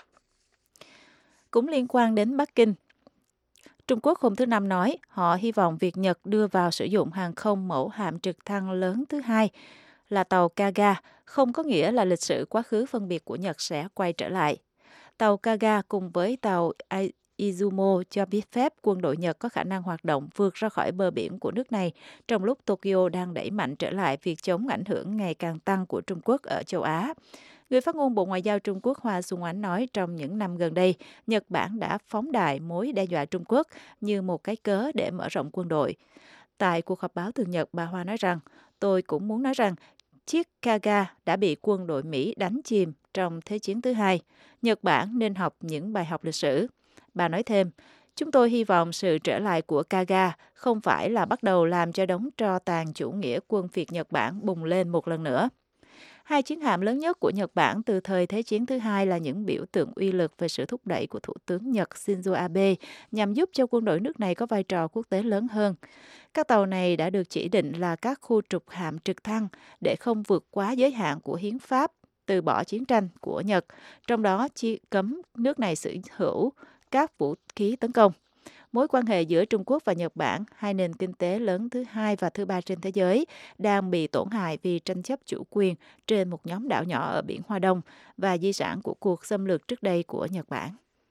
Cũng liên quan đến Bắc Kinh, Trung Quốc hôm thứ Năm nói họ hy vọng việc Nhật đưa vào sử dụng hàng không mẫu hạm trực thăng lớn thứ hai là tàu Kaga không có nghĩa là lịch sử quá khứ phân biệt của Nhật sẽ quay trở lại. Tàu Kaga cùng với tàu Izumo cho biết phép quân đội Nhật có khả năng hoạt động vượt ra khỏi bờ biển của nước này trong lúc Tokyo đang đẩy mạnh trở lại việc chống ảnh hưởng ngày càng tăng của Trung Quốc ở châu Á. Người phát ngôn Bộ Ngoại giao Trung Quốc Hoa Xuân Ánh nói trong những năm gần đây, Nhật Bản đã phóng đại mối đe dọa Trung Quốc như một cái cớ để mở rộng quân đội. Tại cuộc họp báo thường nhật, bà Hoa nói rằng, tôi cũng muốn nói rằng chiếc Kaga đã bị quân đội Mỹ đánh chìm trong Thế chiến thứ hai. Nhật Bản nên học những bài học lịch sử. Bà nói thêm, chúng tôi hy vọng sự trở lại của Kaga không phải là bắt đầu làm cho đống tro tàn chủ nghĩa quân phiệt Nhật Bản bùng lên một lần nữa. Hai chiến hạm lớn nhất của Nhật Bản từ thời Thế chiến thứ hai là những biểu tượng uy lực về sự thúc đẩy của Thủ tướng Nhật Shinzo Abe nhằm giúp cho quân đội nước này có vai trò quốc tế lớn hơn. Các tàu này đã được chỉ định là các khu trục hạm trực thăng để không vượt quá giới hạn của hiến pháp từ bỏ chiến tranh của Nhật, trong đó chi cấm nước này sở hữu các vũ khí tấn công. Mối quan hệ giữa Trung Quốc và Nhật Bản, hai nền kinh tế lớn thứ hai và thứ ba trên thế giới, đang bị tổn hại vì tranh chấp chủ quyền trên một nhóm đảo nhỏ ở biển Hoa Đông và di sản của cuộc xâm lược trước đây của Nhật Bản.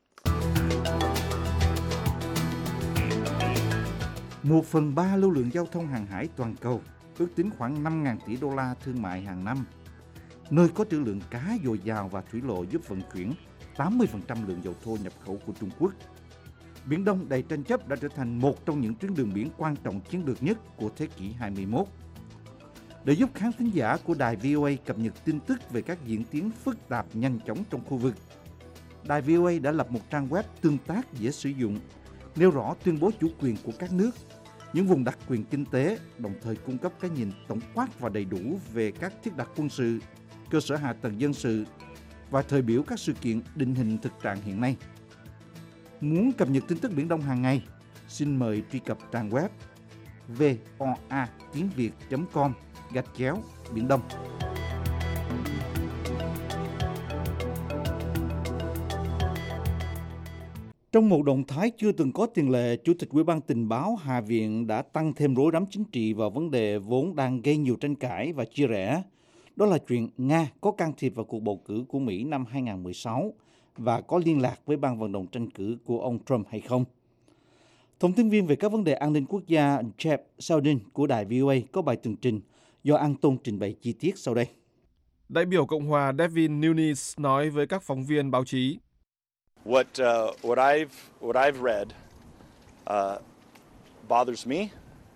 Một phần ba lưu lượng giao thông hàng hải toàn cầu, ước tính khoảng năm nghìn tỷ đô la thương mại hàng năm. Nơi có trữ lượng cá dồi dào và thủy lộ giúp vận chuyển tám mươi phần trăm lượng dầu thô nhập khẩu của Trung Quốc. Biển Đông đầy tranh chấp đã trở thành một trong những tuyến đường biển quan trọng chiến lược nhất của thế kỷ hai mươi mốt. Để giúp khán thính giả của đài vê o a cập nhật tin tức về các diễn tiến phức tạp nhanh chóng trong khu vực, đài vê o a đã lập một trang web tương tác dễ sử dụng, nêu rõ tuyên bố chủ quyền của các nước, những vùng đặc quyền kinh tế, đồng thời cung cấp cái nhìn tổng quát và đầy đủ về các thiết đặt quân sự, cơ sở hạ tầng dân sự và thời biểu các sự kiện định hình thực trạng hiện nay. Muốn cập nhật tin tức Biển Đông hàng ngày, xin mời truy cập trang web voa tiếng việt chấm com gạch chéo Biển Đông. Trong một động thái chưa từng có tiền lệ, Chủ tịch Ủy ban Tình báo Hạ viện đã tăng thêm rối rắm chính trị vào vấn đề vốn đang gây nhiều tranh cãi và chia rẽ. Đó là chuyện Nga có can thiệp vào cuộc bầu cử của Mỹ năm hai không một sáu và có liên lạc với ban vận động tranh cử của ông Trump hay không. Thông tin viên về các vấn đề an ninh quốc gia Jeff Saldin của đài vê o a có bài tường trình do An Tôn trình bày chi tiết sau đây. Đại biểu Cộng hòa Devin Nunes nói với các phóng viên báo chí. What uh, what I've what I've read uh, bothers me,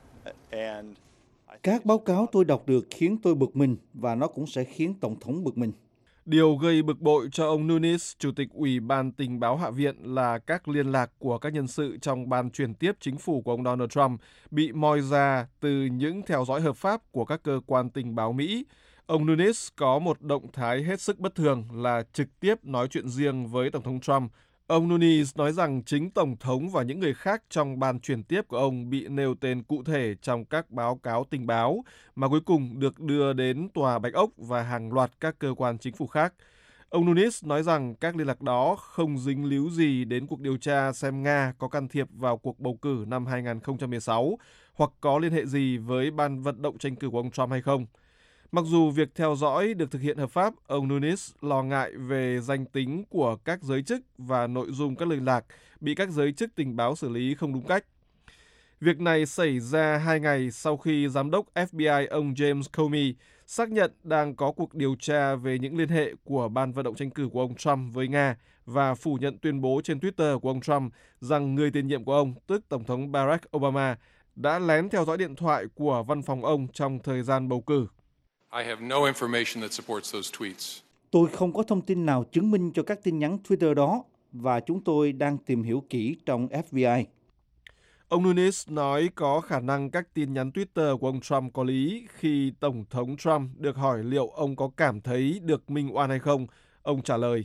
and các báo cáo tôi đọc được khiến tôi bực mình và nó cũng sẽ khiến Tổng thống bực mình. Điều gây bực bội cho ông Nunes, Chủ tịch Ủy ban Tình báo Hạ viện, là các liên lạc của các nhân sự trong ban chuyển tiếp chính phủ của ông Donald Trump bị moi ra từ những theo dõi hợp pháp của các cơ quan tình báo Mỹ. Ông Nunes có một động thái hết sức bất thường là trực tiếp nói chuyện riêng với Tổng thống Trump. Ông Nunes nói rằng chính Tổng thống và những người khác trong ban chuyển tiếp của ông bị nêu tên cụ thể trong các báo cáo tình báo mà cuối cùng được đưa đến Tòa Bạch Ốc và hàng loạt các cơ quan chính phủ khác. Ông Nunes nói rằng các liên lạc đó không dính líu gì đến cuộc điều tra xem Nga có can thiệp vào cuộc bầu cử năm hai không một sáu hoặc có liên hệ gì với ban vận động tranh cử của ông Trump hay không. Mặc dù việc theo dõi được thực hiện hợp pháp, ông Nunes lo ngại về danh tính của các giới chức và nội dung các liên lạc bị các giới chức tình báo xử lý không đúng cách. Việc này xảy ra hai ngày sau khi giám đốc ép bê i ông James Comey xác nhận đang có cuộc điều tra về những liên hệ của ban vận động tranh cử của ông Trump với Nga và phủ nhận tuyên bố trên Twitter của ông Trump rằng người tiền nhiệm của ông, tức Tổng thống Barack Obama, đã lén theo dõi điện thoại của văn phòng ông trong thời gian bầu cử. I have no information that supports those tweets. Tôi không có thông tin nào chứng minh cho các tin nhắn Twitter đó và chúng tôi đang tìm hiểu kỹ trong ép bê i. Ông Nunes nói có khả năng các tin nhắn Twitter của ông Trump có lý khi Tổng thống Trump được hỏi liệu ông có cảm thấy được minh oan hay không. Ông trả lời.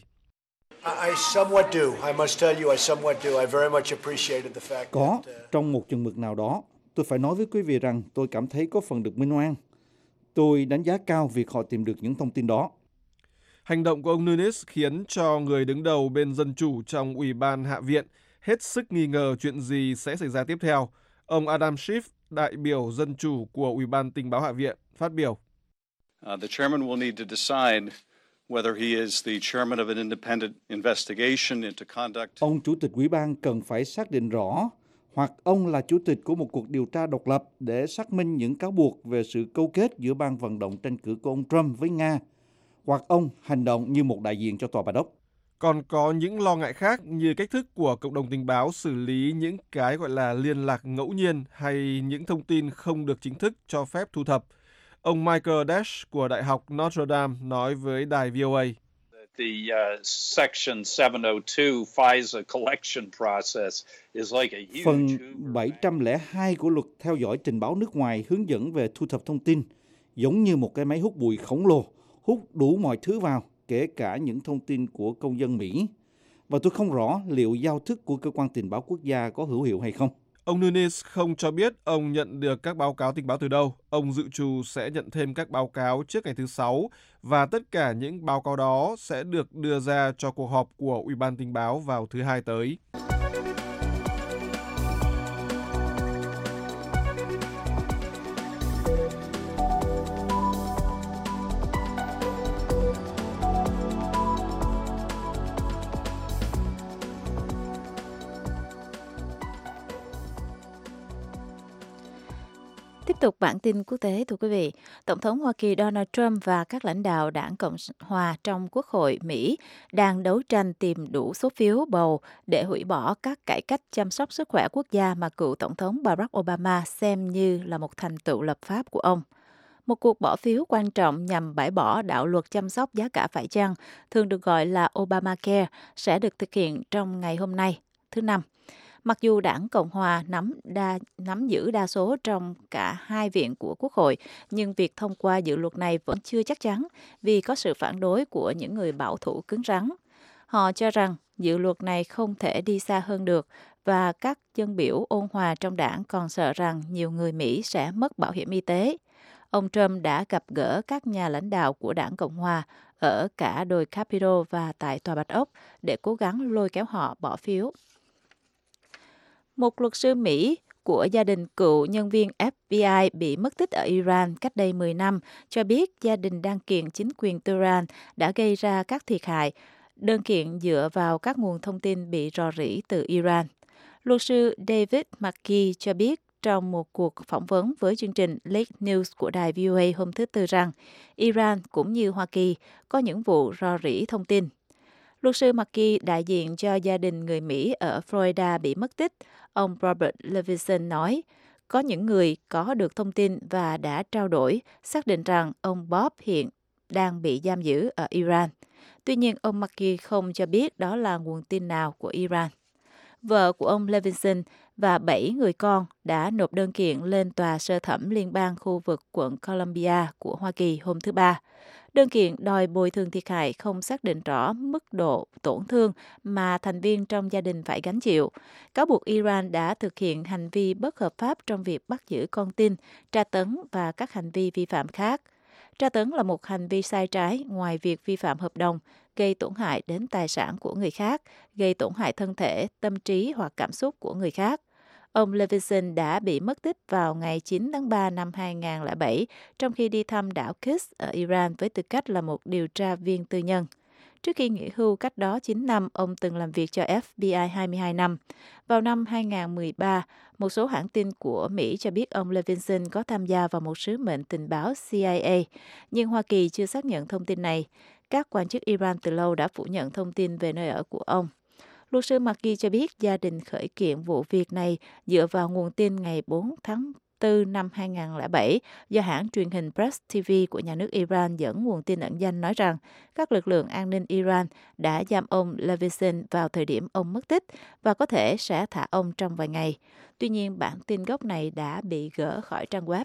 Có, trong một chừng mực nào đó, tôi phải nói với quý vị rằng tôi cảm thấy có phần được minh oan. Tôi đánh giá cao việc họ tìm được những thông tin đó. Hành động của ông Nunes khiến cho người đứng đầu bên Dân Chủ trong Ủy ban Hạ viện hết sức nghi ngờ chuyện gì sẽ xảy ra tiếp theo. Ông Adam Schiff, đại biểu Dân Chủ của Ủy ban Tình báo Hạ viện, phát biểu. Uh, the chairman will need to decide whether he is the chairman of an independent investigation into conduct. Ông Chủ tịch Ủy ban cần phải xác định rõ hoặc ông là chủ tịch của một cuộc điều tra độc lập để xác minh những cáo buộc về sự câu kết giữa ban vận động tranh cử của ông Trump với Nga, hoặc ông hành động như một đại diện cho Tòa Bạch Ốc. Còn có những lo ngại khác như cách thức của cộng đồng tình báo xử lý những cái gọi là liên lạc ngẫu nhiên hay những thông tin không được chính thức cho phép thu thập. Ông Michael Dash của Đại học Notre Dame nói với đài vê o a. The uh, Section seven oh two FISA collection process is like a huge... Phần bảy trăm lẻ hai của luật theo dõi tình báo nước ngoài hướng dẫn về thu thập thông tin, giống như một cái máy hút bụi khổng lồ, hút đủ mọi thứ vào, kể cả những thông tin của công dân Mỹ. Và tôi không rõ liệu giao thức của cơ quan tình báo quốc gia có hữu hiệu hay không. Ông Nunes không cho biết ông nhận được các báo cáo tình báo từ đâu. Ông dự trù sẽ nhận thêm các báo cáo trước ngày thứ Sáu và tất cả những báo cáo đó sẽ được đưa ra cho cuộc họp của Ủy ban Tình báo vào thứ Hai tới. Tiếp tục bản tin quốc tế, thưa quý vị. Tổng thống Hoa Kỳ Donald Trump và các lãnh đạo đảng Cộng hòa trong Quốc hội Mỹ đang đấu tranh tìm đủ số phiếu bầu để hủy bỏ các cải cách chăm sóc sức khỏe quốc gia mà cựu Tổng thống Barack Obama xem như là một thành tựu lập pháp của ông. Một cuộc bỏ phiếu quan trọng nhằm bãi bỏ đạo luật chăm sóc giá cả phải chăng, thường được gọi là Obamacare, sẽ được thực hiện trong ngày hôm nay, thứ Năm. Mặc dù đảng Cộng hòa nắm, đa, nắm giữ đa số trong cả hai viện của Quốc hội, nhưng việc thông qua dự luật này vẫn chưa chắc chắn vì có sự phản đối của những người bảo thủ cứng rắn. Họ cho rằng dự luật này không thể đi xa hơn được và các dân biểu ôn hòa trong đảng còn sợ rằng nhiều người Mỹ sẽ mất bảo hiểm y tế. Ông Trump đã gặp gỡ các nhà lãnh đạo của đảng Cộng hòa ở cả đồi Capitol và tại Tòa Bạch Ốc để cố gắng lôi kéo họ bỏ phiếu. Một luật sư Mỹ của gia đình cựu nhân viên F B I bị mất tích ở Iran cách đây mười năm cho biết gia đình đang kiện chính quyền Tehran đã gây ra các thiệt hại. Đơn kiện dựa vào các nguồn thông tin bị rò rỉ từ Iran. Luật sư David McKee cho biết trong một cuộc phỏng vấn với chương trình Late News của đài V O A hôm thứ Tư rằng Iran cũng như Hoa Kỳ có những vụ rò rỉ thông tin. Luật sư McKee đại diện cho gia đình người Mỹ ở Florida bị mất tích. Ông Robert Levinson nói, có những người có được thông tin và đã trao đổi, xác định rằng ông Bob hiện đang bị giam giữ ở Iran. Tuy nhiên, ông McKee không cho biết đó là nguồn tin nào của Iran. Vợ của ông Levinson và bảy người con đã nộp đơn kiện lên Tòa Sơ thẩm Liên bang khu vực quận Columbia của Hoa Kỳ hôm thứ Ba. Đơn kiện đòi bồi thường thiệt hại không xác định rõ mức độ tổn thương mà thành viên trong gia đình phải gánh chịu. Cáo buộc Iran đã thực hiện hành vi bất hợp pháp trong việc bắt giữ con tin, tra tấn và các hành vi vi phạm khác. Tra tấn là một hành vi sai trái ngoài việc vi phạm hợp đồng, gây tổn hại đến tài sản của người khác, gây tổn hại thân thể, tâm trí hoặc cảm xúc của người khác. Ông Levinson đã bị mất tích vào ngày chín tháng ba năm hai nghìn không trăm lẻ bảy trong khi đi thăm đảo Kish ở Iran với tư cách là một điều tra viên tư nhân. Trước khi nghỉ hưu cách đó chín năm, ông từng làm việc cho F B I hai mươi hai năm. Vào năm hai nghìn không trăm mười ba, một số hãng tin của Mỹ cho biết ông Levinson có tham gia vào một sứ mệnh tình báo C I A, nhưng Hoa Kỳ chưa xác nhận thông tin này. Các quan chức Iran từ lâu đã phủ nhận thông tin về nơi ở của ông. Luật sư McKee cho biết gia đình khởi kiện vụ việc này dựa vào nguồn tin ngày bốn tháng tư năm hai nghìn không trăm lẻ bảy do hãng truyền hình Press T V của nhà nước Iran dẫn nguồn tin ẩn danh nói rằng các lực lượng an ninh Iran đã giam ông Levinson vào thời điểm ông mất tích và có thể sẽ thả ông trong vài ngày. Tuy nhiên, bản tin gốc này đã bị gỡ khỏi trang web.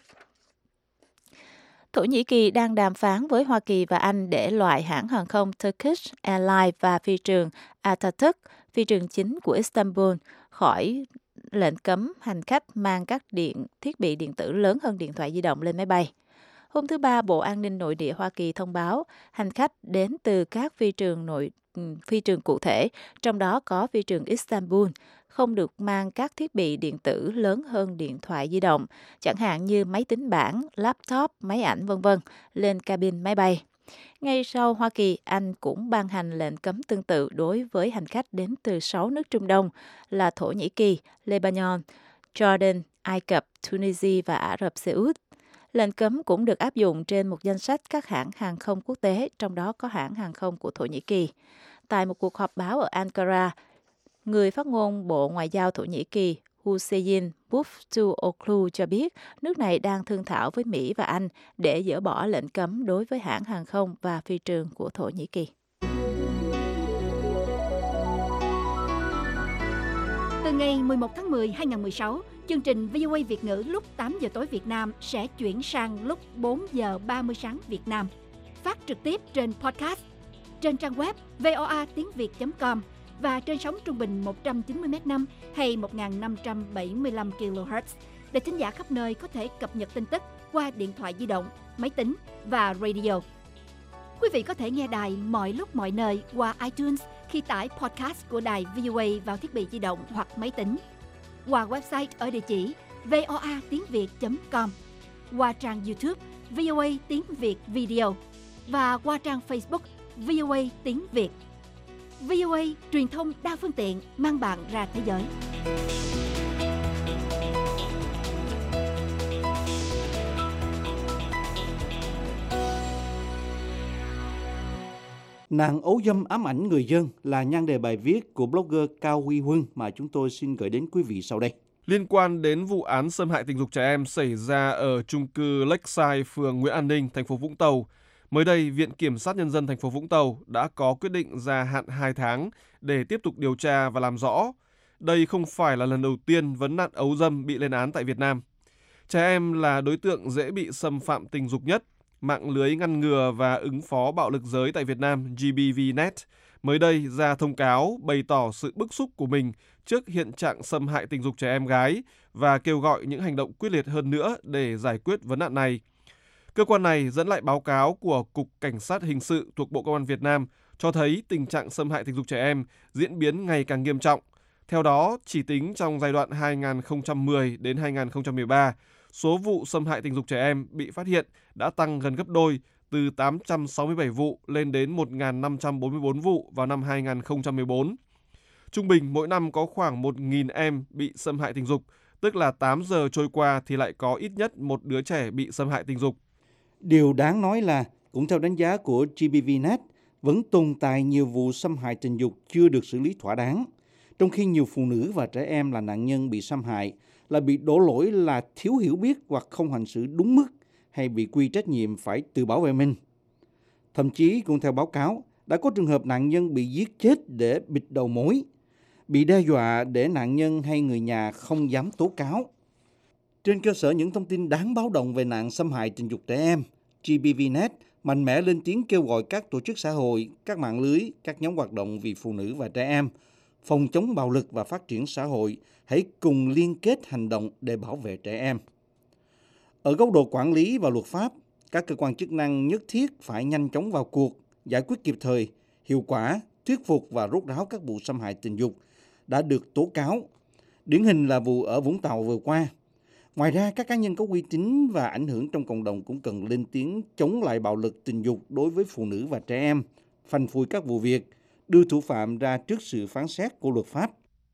Thổ Nhĩ Kỳ đang đàm phán với Hoa Kỳ và Anh để loại hãng hàng không Turkish Airlines và phi trường Atatürk, phi trường chính của Istanbul, khỏi lệnh cấm hành khách mang các điện thiết bị điện tử lớn hơn điện thoại di động lên máy bay. Hôm thứ Ba, Bộ An ninh Nội địa Hoa Kỳ thông báo hành khách đến từ các phi trường nội phi trường cụ thể, trong đó có phi trường Istanbul, không được mang các thiết bị điện tử lớn hơn điện thoại di động, chẳng hạn như máy tính bảng, laptop, máy ảnh vân vân lên cabin máy bay. Ngay sau Hoa Kỳ, Anh cũng ban hành lệnh cấm tương tự đối với hành khách đến từ sáu nước Trung Đông là Thổ Nhĩ Kỳ, Lebanon, Jordan, Ai Cập, Tunisia và Ả Rập Xê Út. Lệnh cấm cũng được áp dụng trên một danh sách các hãng hàng không quốc tế, trong đó có hãng hàng không của Thổ Nhĩ Kỳ. Tại một cuộc họp báo ở Ankara, người phát ngôn Bộ Ngoại giao Thổ Nhĩ Kỳ Hüseyin Buftuoglu cho biết nước này đang thương thảo với Mỹ và Anh để dỡ bỏ lệnh cấm đối với hãng hàng không và phi trường của Thổ Nhĩ Kỳ. Từ ngày mười một tháng mười năm hai nghìn không trăm mười sáu, chương trình V O A Việt ngữ lúc tám giờ tối Việt Nam sẽ chuyển sang lúc bốn giờ ba mươi sáng Việt Nam. Phát trực tiếp trên podcast, trên trang web voa tiếng việt chấm com và trên sóng trung bình một trăm chín mươi mét năm hay một nghìn năm trăm bảy mươi lăm ki lô héc. Để thính giả khắp nơi có thể cập nhật tin tức qua điện thoại di động, máy tính và radio. Quý vị có thể nghe đài mọi lúc mọi nơi qua iTunes khi tải podcast của đài vê o a vào thiết bị di động hoặc máy tính. Qua website ở địa chỉ vê o a tiếng việt chấm com, qua trang YouTube vê o a tiếng Việt Video và qua trang Facebook vê o a tiếng Việt. vê o a truyền thông đa phương tiện mang bạn ra thế giới. Nạn ấu dâm ám ảnh người dân là nhan đề bài viết của blogger Cao Huy Huân mà chúng tôi xin gửi đến quý vị sau đây. Liên quan đến vụ án xâm hại tình dục trẻ em xảy ra ở chung cư Lakeside, phường Nguyễn An Ninh, thành phố Vũng Tàu, mới đây Viện Kiểm sát Nhân dân thành phố Vũng Tàu đã có quyết định gia hạn hai tháng để tiếp tục điều tra và làm rõ. Đây không phải là lần đầu tiên vấn nạn ấu dâm bị lên án tại Việt Nam. Trẻ em là đối tượng dễ bị xâm phạm tình dục nhất. Mạng lưới ngăn ngừa và ứng phó bạo lực giới tại Việt Nam G B V Net mới đây ra thông cáo bày tỏ sự bức xúc của mình trước hiện trạng xâm hại tình dục trẻ em gái và kêu gọi những hành động quyết liệt hơn nữa để giải quyết vấn nạn này. Cơ quan này dẫn lại báo cáo của Cục Cảnh sát Hình sự thuộc Bộ Công an Việt Nam cho thấy tình trạng xâm hại tình dục trẻ em diễn biến ngày càng nghiêm trọng. Theo đó, chỉ tính trong giai đoạn hai nghìn không trăm mười đến hai nghìn không trăm mười ba, số vụ xâm hại tình dục trẻ em bị phát hiện đã tăng gần gấp đôi, từ tám trăm sáu mươi bảy vụ lên đến một nghìn năm trăm bốn mươi tư vụ vào năm hai nghìn không trăm mười bốn. Trung bình mỗi năm có khoảng một nghìn em bị xâm hại tình dục, tức là tám giờ trôi qua thì lại có ít nhất một đứa trẻ bị xâm hại tình dục. Điều đáng nói là, cũng theo đánh giá của G B V Net, vẫn tồn tại nhiều vụ xâm hại tình dục chưa được xử lý thỏa đáng, trong khi nhiều phụ nữ và trẻ em là nạn nhân bị xâm hại là bị đổ lỗi là thiếu hiểu biết hoặc không hành xử đúng mức hay bị quy trách nhiệm phải tự bảo vệ mình. Thậm chí, cũng theo báo cáo, đã có trường hợp nạn nhân bị giết chết để bịt đầu mối, bị đe dọa để nạn nhân hay người nhà không dám tố cáo. Trên cơ sở những thông tin đáng báo động về nạn xâm hại tình dục trẻ em, G B V Net mạnh mẽ lên tiếng kêu gọi các tổ chức xã hội, các mạng lưới, các nhóm hoạt động vì phụ nữ và trẻ em, phòng chống bạo lực và phát triển xã hội hãy cùng liên kết hành động để bảo vệ trẻ em. Ở góc độ quản lý và luật pháp, các cơ quan chức năng nhất thiết phải nhanh chóng vào cuộc, giải quyết kịp thời, hiệu quả, thuyết phục và rốt ráo các vụ xâm hại tình dục đã được tố cáo. Điển hình là vụ ở Vũng Tàu vừa qua. Ngoài ra, các cá nhân có uy tín và ảnh hưởng trong cộng đồng cũng cần lên tiếng chống lại bạo lực tình dục đối với phụ nữ và trẻ em, phanh phui các vụ việc, đưa thủ phạm ra trước sự phán xét của luật pháp.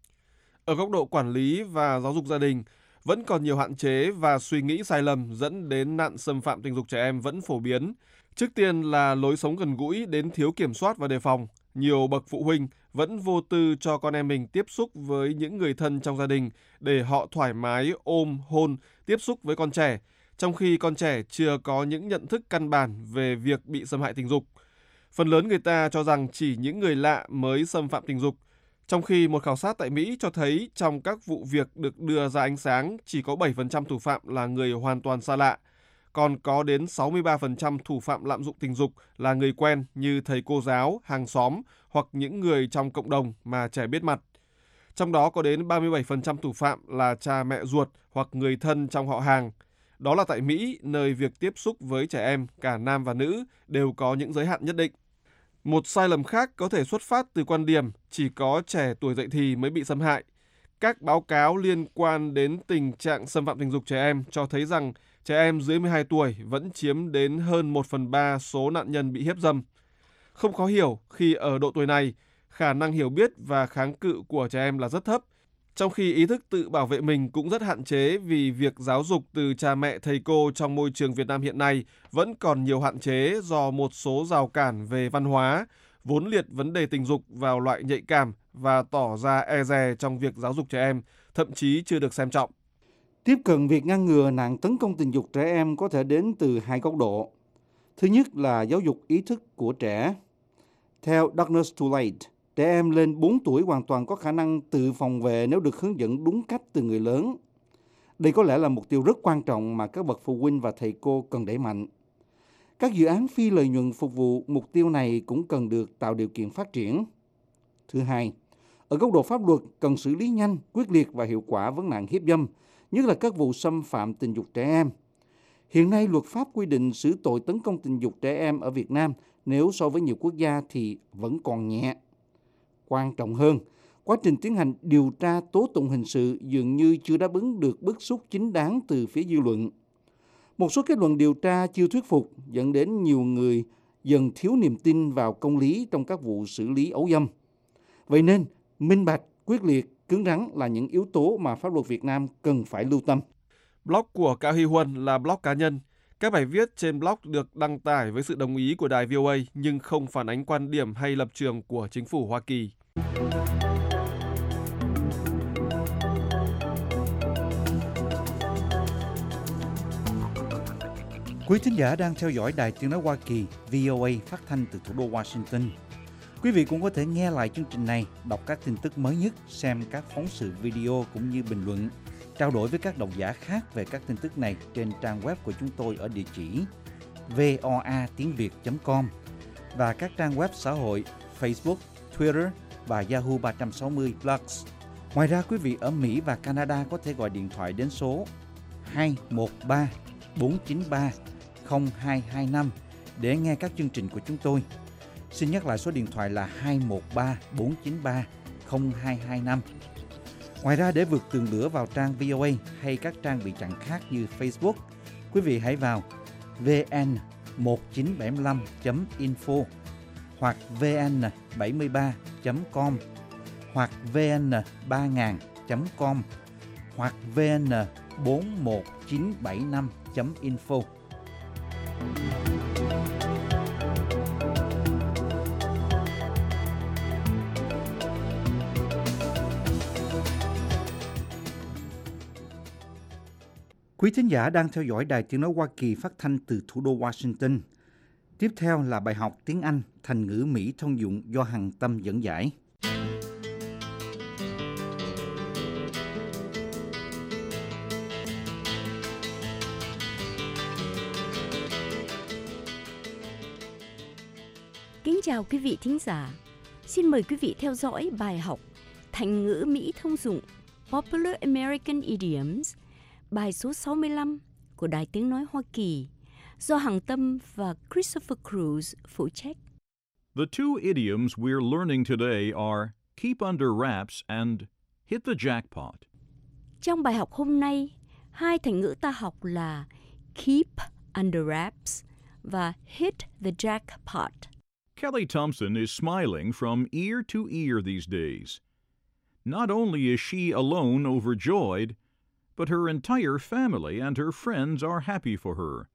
Ở góc độ quản lý và giáo dục gia đình, vẫn còn nhiều hạn chế và suy nghĩ sai lầm dẫn đến nạn xâm phạm tình dục trẻ em vẫn phổ biến. Trước tiên là lối sống gần gũi đến thiếu kiểm soát và đề phòng. Nhiều bậc phụ huynh vẫn vô tư cho con em mình tiếp xúc với những người thân trong gia đình để họ thoải mái ôm, hôn, tiếp xúc với con trẻ, trong khi con trẻ chưa có những nhận thức căn bản về việc bị xâm hại tình dục. Phần lớn người ta cho rằng chỉ những người lạ mới xâm phạm tình dục, trong khi một khảo sát tại Mỹ cho thấy trong các vụ việc được đưa ra ánh sáng chỉ có bảy phần trăm thủ phạm là người hoàn toàn xa lạ, còn có đến sáu mươi ba phần trăm thủ phạm lạm dụng tình dục là người quen như thầy cô giáo, hàng xóm hoặc những người trong cộng đồng mà trẻ biết mặt. Trong đó có đến ba mươi bảy phần trăm thủ phạm là cha mẹ ruột hoặc người thân trong họ hàng. Đó là tại Mỹ, nơi việc tiếp xúc với trẻ em, cả nam và nữ, đều có những giới hạn nhất định. Một sai lầm khác có thể xuất phát từ quan điểm chỉ có trẻ tuổi dậy thì mới bị xâm hại. Các báo cáo liên quan đến tình trạng xâm phạm tình dục trẻ em cho thấy rằng trẻ em dưới mười hai tuổi vẫn chiếm đến hơn một phần ba số nạn nhân bị hiếp dâm. Không khó hiểu khi ở độ tuổi này, khả năng hiểu biết và kháng cự của trẻ em là rất thấp, trong khi ý thức tự bảo vệ mình cũng rất hạn chế vì việc giáo dục từ cha mẹ thầy cô trong môi trường Việt Nam hiện nay vẫn còn nhiều hạn chế do một số rào cản về văn hóa, vốn liệt vấn đề tình dục vào loại nhạy cảm và tỏ ra e dè trong việc giáo dục trẻ em, thậm chí chưa được xem trọng. Tiếp cận việc ngăn ngừa nạn tấn công tình dục trẻ em có thể đến từ hai góc độ. Thứ nhất là giáo dục ý thức của trẻ. Theo Darkness Too Late, trẻ em lên bốn tuổi hoàn toàn có khả năng tự phòng vệ nếu được hướng dẫn đúng cách từ người lớn. Đây có lẽ là mục tiêu rất quan trọng mà các bậc phụ huynh và thầy cô cần đẩy mạnh. Các dự án phi lợi nhuận phục vụ mục tiêu này cũng cần được tạo điều kiện phát triển. Thứ hai, Ở góc độ pháp luật, cần xử lý nhanh, quyết liệt và hiệu quả vấn nạn hiếp dâm, nhất là các vụ xâm phạm tình dục trẻ em. Hiện nay, luật pháp quy định xử tội tấn công tình dục trẻ em ở Việt Nam nếu so với nhiều quốc gia thì vẫn còn nhẹ. Quan trọng hơn, quá trình tiến hành điều tra tố tụng hình sự dường như chưa đáp ứng được bức xúc chính đáng từ phía dư luận. Một số kết luận điều tra chưa thuyết phục dẫn đến nhiều người dần thiếu niềm tin vào công lý trong các vụ xử lý ấu dâm. Vậy nên, minh bạch, quyết liệt, cứng rắn là những yếu tố mà pháp luật Việt Nam cần phải lưu tâm. Blog của Cao Hy Huân là blog cá nhân. Các bài viết trên blog được đăng tải với sự đồng ý của đài vê o a nhưng không phản ánh quan điểm hay lập trường của chính phủ Hoa Kỳ. Quý thính giả đang theo dõi Đài Tiếng nói Hoa Kỳ vê o a phát thanh từ thủ đô Washington. Quý vị cũng có thể nghe lại chương trình này, đọc các tin tức mới nhất, xem các phóng sự video cũng như bình luận, trao đổi với các độc giả khác về các tin tức này trên trang web của chúng tôi ở địa chỉ voa tiếng việt chấm com và các trang web xã hội Facebook, Twitter và Yahoo ba sáu không Plus. Ngoài ra, quý vị ở Mỹ và Canada có thể gọi điện thoại đến số hai một ba bốn chín ba không hai hai năm để nghe các chương trình của chúng tôi. Xin nhắc lại số điện thoại là hai một ba bốn chín ba không hai hai năm. Ngoài ra, để vượt tường lửa vào trang vê o a hay các trang bị chặn khác như Facebook, quý vị hãy vào vê en một chín bảy năm chấm info hoặc vê en bảy ba chấm com hoặc vê en ba nghìn chấm com hoặc vê en bốn một chín bảy năm chấm info. Quý thính giả đang theo dõi Đài Tiếng nói Hoa Kỳ phát thanh từ thủ đô Washington. Tiếp theo là bài học tiếng Anh thành ngữ Mỹ thông dụng do Hằng Tâm dẫn giải. Kính chào quý vị thính giả. Xin mời quý vị theo dõi bài học thành ngữ Mỹ thông dụng Popular American Idioms, bài số sáu mươi lăm của Đài Tiếng nói Hoa Kỳ do Hằng Tâm và Christopher Cruz phụ trách. The two idioms we're learning today are keep under wraps and hit the jackpot. Trong bài học hôm nay, hai thành ngữ ta học là keep under wraps và hit the jackpot. Kelly Thompson is smiling from ear to ear these days. Not only is she alone overjoyed, but her entire family and her friends are happy for her.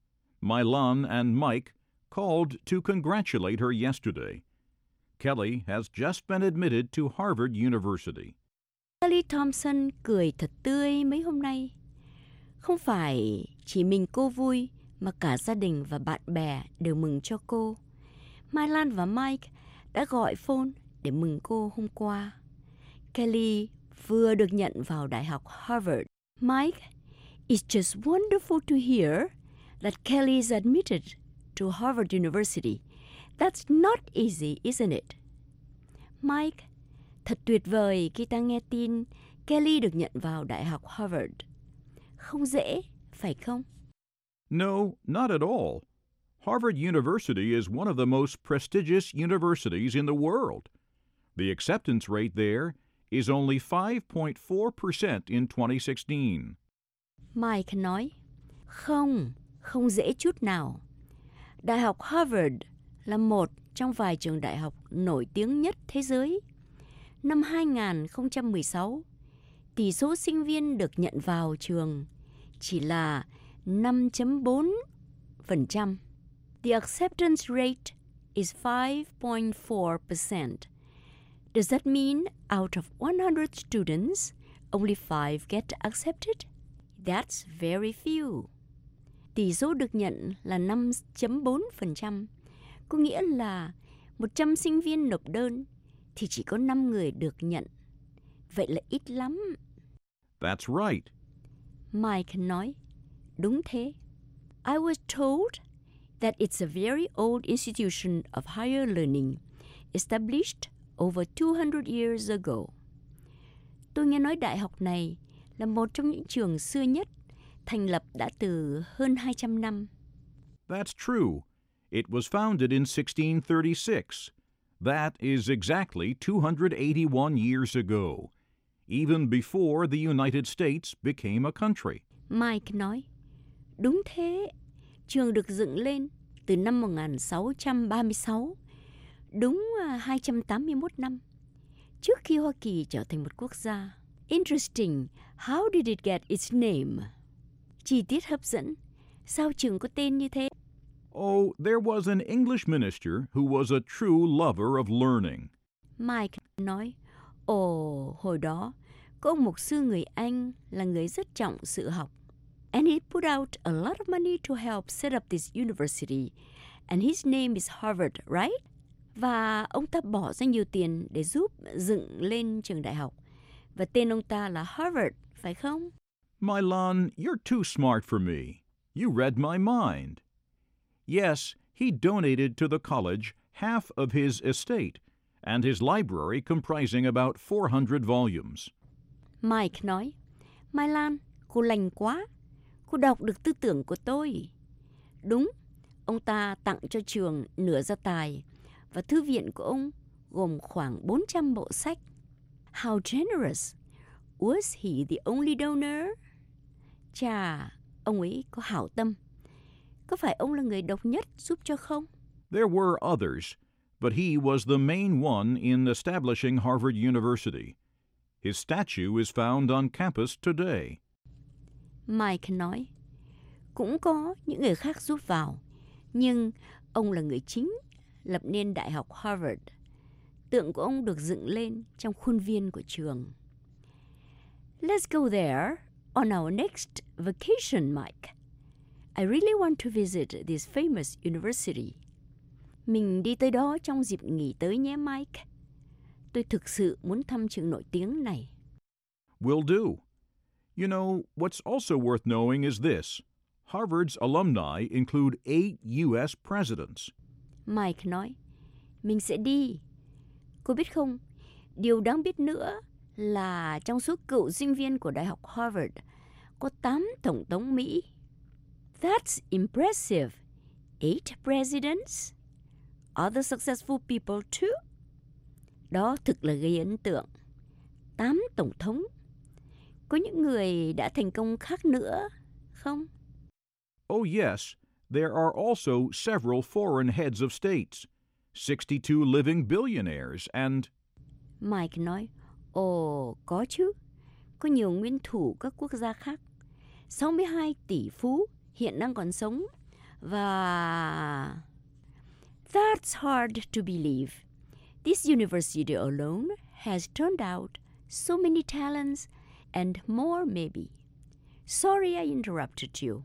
Mylan and Mike called to congratulate her yesterday. Kelly has just been admitted to Harvard University. Kelly Thompson cười thật tươi mấy hôm nay. Không phải chỉ mình cô vui, mà cả gia đình và bạn bè đều mừng cho cô. Mylan và Mike đã gọi phone để mừng cô hôm qua. Kelly vừa được nhận vào Đại học Harvard. Mike, it's just wonderful to hear that Kelly is admitted to Harvard University. That's not easy, isn't it? Mike, thật tuyệt vời khi ta nghe tin Kelly được nhận vào Đại học Harvard. Không dễ, phải không? No, not at all. Harvard University is one of the most prestigious universities in the world. The acceptance rate there is only five point four percent in twenty sixteen. Mike nói, không, không dễ chút nào. Đại học Harvard là một trong vài trường đại học nổi tiếng nhất thế giới. Năm hai không một sáu, tỷ số sinh viên được nhận vào trường chỉ là năm phẩy bốn phần trăm. The acceptance rate is five point four percent. Does that mean out of one hundred students, only five get accepted? That's very few. Tỷ số được nhận là năm phẩy bốn phần trăm, có nghĩa là một trăm sinh viên nộp đơn thì chỉ có năm người được nhận. Vậy là ít lắm. That's right. Mike nói, đúng thế. I was told that it's a very old institution of higher learning, established over two hundred years ago. Tôi nghe nói đại học này là một trong những trường xưa nhất, thành lập đã từ hơn hai trăm năm. That's true. It was founded in sixteen thirty-six. That is exactly two hundred eighty-one years ago, even before the United States became a country. Mike nói, đúng thế, trường được dựng lên từ năm một nghìn sáu trăm ba mươi sáu, đúng hai trăm tám mươi mốt năm, trước khi Hoa Kỳ trở thành một quốc gia. Interesting, how did it get its name? Chi tiết hấp dẫn, sao trường có tên như thế? Oh, there was an English minister who was a true lover of learning. Mike nói, ồ, hồi đó, có ông mục sư người Anh là người rất trọng sự học. And he put out a lot of money to help set up this university. And his name is Harvard, right? Và ông ta bỏ ra nhiều tiền để giúp dựng lên trường đại học. Và tên ông ta là Harvard, phải không? Milan, you're too smart for me. You read my mind. Yes, he donated to the college half of his estate and his library comprising about four hundred volumes. Mike nói, Mai Lan, cô lành quá. Cô đọc được tư tưởng của tôi. Đúng, ông ta tặng cho trường nửa gia tài và thư viện của ông gồm khoảng bốn trăm bộ sách. How generous. Was he the only donor? Chà, ông ấy có hảo tâm. Có phải ông là người độc nhất giúp cho không? There were others, but he was the main one in establishing Harvard University. His statue is found on campus today. Mike nói, cũng có những người khác giúp vào, nhưng ông là người chính lập nên Đại học Harvard. Tượng của ông được dựng lên trong khuôn viên của trường. Let's go there on our next vacation, Mike. I really want to visit this famous university. Mình đi tới đó trong dịp nghỉ tới nhé, Mike. Tôi thực sự muốn thăm trường nổi tiếng này. Will do. You know, what's also worth knowing is this. Harvard's alumni include eight U S presidents. Mike nói, mình sẽ đi. Cô biết không, điều đáng biết nữa là trong số cựu sinh viên của Đại học Harvard có tám tổng thống Mỹ. That's impressive. Eight presidents. Other successful people too. Đó thực là gây ấn tượng. Tám tổng thống. Có những người đã thành công khác nữa, không? Oh yes, there are also several foreign heads of states, sixty-two living billionaires and... Mike nói, ồ, có chứ. Có nhiều nguyên thủ các quốc gia khác. sáu mươi hai tỷ phú hiện đang còn sống. Và... That's hard to believe. This university alone has turned out so many talents and more maybe. Sorry I interrupted you.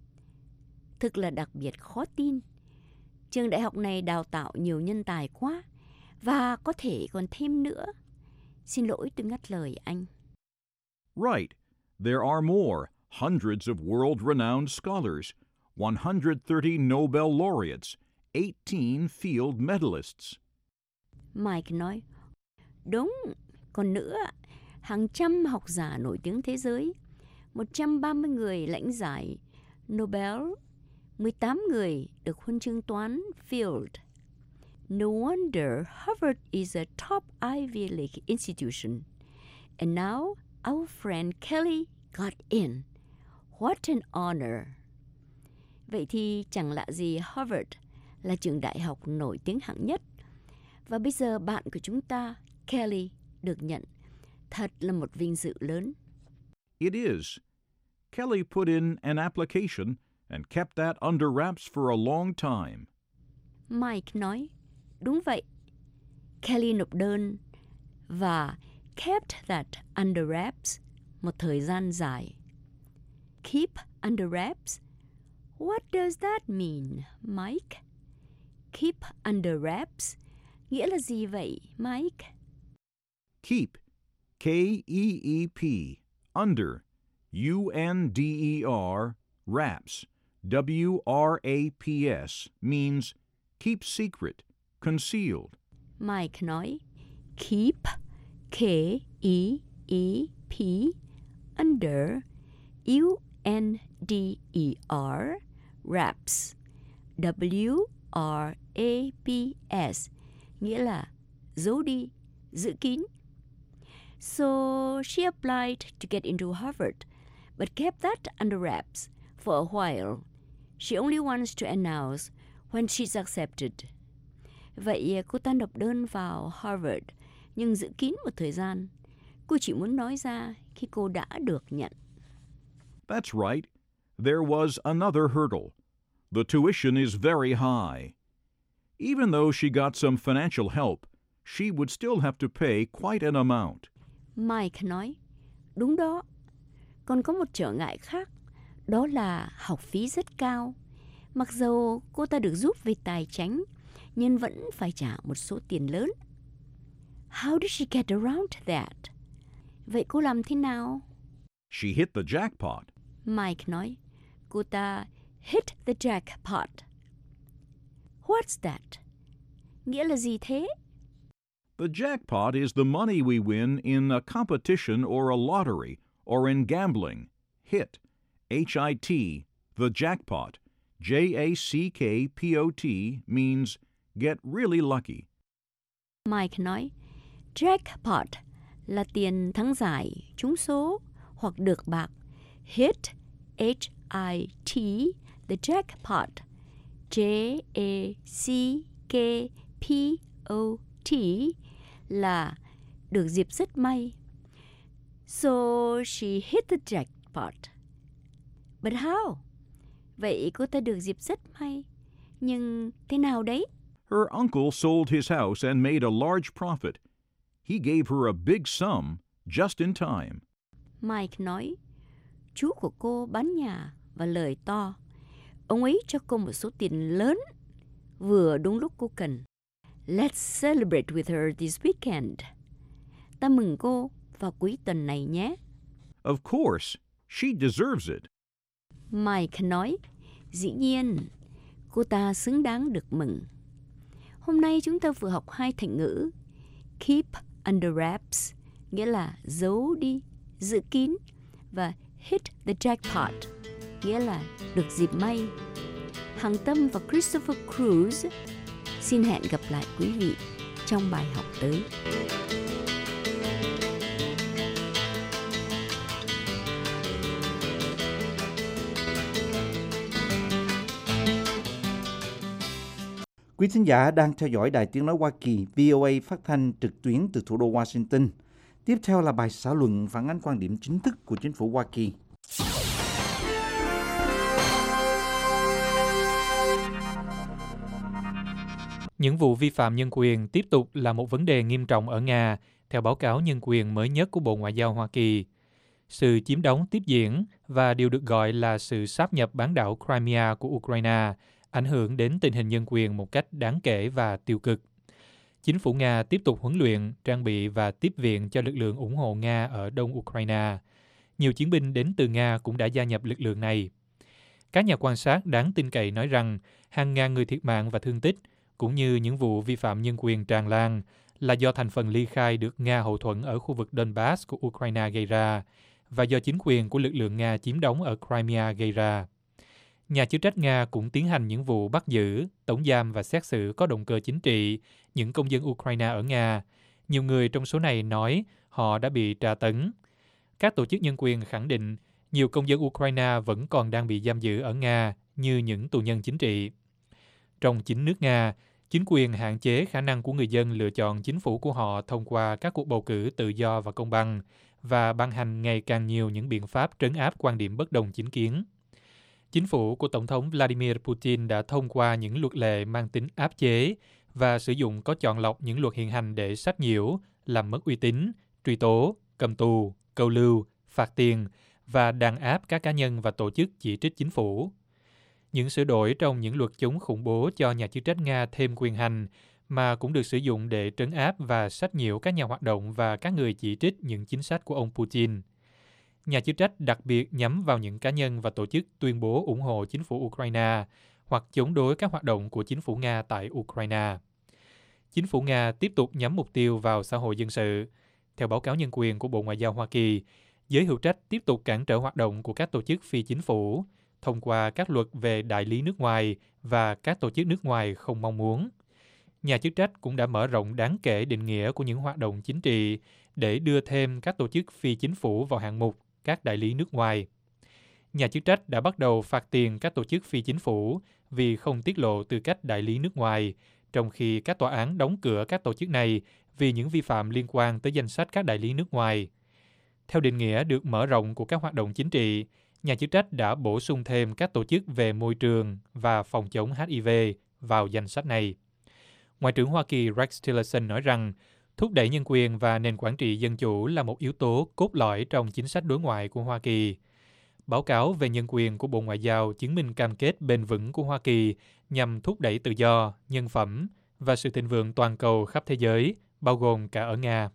Thực là đặc biệt khó tin. Trường đại học này đào tạo nhiều nhân tài quá và có thể còn thêm nữa. Xin lỗi tôi ngắt lời anh. Right. There are more. Hundreds of world-renowned scholars, one hundred thirty Nobel laureates, eighteen field medalists. Mike nói, đúng, còn nữa, hàng trăm học giả nổi tiếng thế giới, một trăm ba mươi người lãnh giải Nobel, mười tám người được huân chương toán Field. No wonder Harvard is a top Ivy League institution. And now our friend Kelly got in. What an honor. Vậy thì chẳng lạ gì Harvard là trường đại học nổi tiếng hạng nhất. Và bây giờ bạn của chúng ta, Kelly, được nhận. Thật là một vinh dự lớn. It is. Kelly put in an application and kept that under wraps for a long time. Mike nói, đúng vậy. Kelly nộp đơn và kept that under wraps một thời gian dài. Keep under wraps? What does that mean, Mike? Keep under wraps nghĩa là gì vậy, Mike? Keep, K E E P, under, U N D E R, wraps, W R A P S, means keep secret, concealed. Mike nói, Keep, K E E P, under, U N D E R, wraps, W R A P S, nghĩa là giấu đi, giữ kín. So she applied to get into Harvard, but kept that under wraps for a while. She only wants to announce when she's accepted. Vậy cô ta nộp đơn vào Harvard, nhưng giữ kín một thời gian. Cô chỉ muốn nói ra khi cô đã được nhận. That's right. There was another hurdle. The tuition is very high. Even though she got some financial help, she would still have to pay quite an amount. Mike nói, đúng đó. Còn có một trở ngại khác, đó là học phí rất cao. Mặc dù cô ta được giúp về tài chính, nhưng vẫn phải trả một số tiền lớn. How did she get around that? Vậy cô làm thế nào? She hit the jackpot. Mike nói, cô ta hit the jackpot. What's that? Nghĩa là gì thế? The jackpot is the money we win in a competition or a lottery or in gambling. Hit, H I T, the jackpot, J A C K P O T, means get really lucky. Mike nói, jackpot là tiền thắng giải, trúng số hoặc được bạc. Hit, H I T, the jackpot, J A C K P O T, là được dịp rất may. So she hit the jackpot. But how? Vậy cô ta được dịp rất may. Nhưng thế nào đấy? Her uncle sold his house and made a large profit. He gave her a big sum just in time. Mike nói, chú của cô bán nhà và lời to. Ông ấy cho cô một số tiền lớn, vừa đúng lúc cô cần. Let's celebrate with her this weekend. Ta mừng cô vào cuối tuần này nhé. Of course, she deserves it. Mike nói, dĩ nhiên, cô ta xứng đáng được mừng. Hôm nay chúng ta vừa học hai thành ngữ. Keep under wraps, nghĩa là giấu đi, giữ kín. Và hit the jackpot, nghĩa là được dịp may. Hằng Tâm và Christopher Cruz xin hẹn gặp lại quý vị trong bài học tới. Quý thính giả đang theo dõi Đài Tiếng Nói Hoa Kỳ vê o a phát thanh trực tuyến từ thủ đô Washington. Tiếp theo là bài xã luận phản ánh quan điểm chính thức của chính phủ Hoa Kỳ. Những vụ vi phạm nhân quyền tiếp tục là một vấn đề nghiêm trọng ở Nga, theo báo cáo nhân quyền mới nhất của Bộ Ngoại giao Hoa Kỳ. Sự chiếm đóng tiếp diễn và điều được gọi là sự sáp nhập bán đảo Crimea của Ukraine ảnh hưởng đến tình hình nhân quyền một cách đáng kể và tiêu cực. Chính phủ Nga tiếp tục huấn luyện, trang bị và tiếp viện cho lực lượng ủng hộ Nga ở đông Ukraine. Nhiều chiến binh đến từ Nga cũng đã gia nhập lực lượng này. Các nhà quan sát đáng tin cậy nói rằng hàng ngàn người thiệt mạng và thương tích, cũng như những vụ vi phạm nhân quyền tràn lan, là do thành phần ly khai được Nga hậu thuẫn ở khu vực Donbass của Ukraine gây ra, và do chính quyền của lực lượng Nga chiếm đóng ở Crimea gây ra. Nhà chức trách Nga cũng tiến hành những vụ bắt giữ, tống giam và xét xử có động cơ chính trị những công dân Ukraine ở Nga. Nhiều người trong số này nói họ đã bị tra tấn. Các tổ chức nhân quyền khẳng định nhiều công dân Ukraine vẫn còn đang bị giam giữ ở Nga như những tù nhân chính trị. Trong chính nước Nga, chính quyền hạn chế khả năng của người dân lựa chọn chính phủ của họ thông qua các cuộc bầu cử tự do và công bằng, và ban hành ngày càng nhiều những biện pháp trấn áp quan điểm bất đồng chính kiến. Chính phủ của Tổng thống Vladimir Putin đã thông qua những luật lệ mang tính áp chế và sử dụng có chọn lọc những luật hiện hành để sách nhiễu, làm mất uy tín, truy tố, cầm tù, câu lưu, phạt tiền và đàn áp các cá nhân và tổ chức chỉ trích chính phủ. Những sửa đổi trong những luật chống khủng bố cho nhà chức trách Nga thêm quyền hành, mà cũng được sử dụng để trấn áp và sách nhiễu các nhà hoạt động và các người chỉ trích những chính sách của ông Putin. Nhà chức trách đặc biệt nhắm vào những cá nhân và tổ chức tuyên bố ủng hộ chính phủ Ukraine hoặc chống đối các hoạt động của chính phủ Nga tại Ukraine. chính phủ Nga tiếp tục nhắm mục tiêu vào xã hội dân sự. Theo báo cáo nhân quyền của Bộ Ngoại giao Hoa Kỳ, giới hữu trách tiếp tục cản trở hoạt động của các tổ chức phi chính phủ thông qua các luật về đại lý nước ngoài và các tổ chức nước ngoài không mong muốn. Nhà chức trách cũng đã mở rộng đáng kể định nghĩa của những hoạt động chính trị để đưa thêm các tổ chức phi chính phủ vào hạng mục các đại lý nước ngoài. Nhà chức trách đã bắt đầu phạt tiền các tổ chức phi chính phủ vì không tiết lộ tư cách đại lý nước ngoài, trong khi các tòa án đóng cửa các tổ chức này vì những vi phạm liên quan tới danh sách các đại lý nước ngoài. Theo định nghĩa được mở rộng của các hoạt động chính trị, nhà chức trách đã bổ sung thêm các tổ chức về môi trường và phòng chống H I V vào danh sách này. Ngoại trưởng Hoa Kỳ Rex Tillerson nói rằng thúc đẩy nhân quyền và nền quản trị dân chủ là một yếu tố cốt lõi trong chính sách đối ngoại của Hoa Kỳ. Báo cáo về nhân quyền của Bộ Ngoại giao chứng minh cam kết bền vững của Hoa Kỳ nhằm thúc đẩy tự do, nhân phẩm và sự thịnh vượng toàn cầu khắp thế giới, bao gồm cả ở Nga.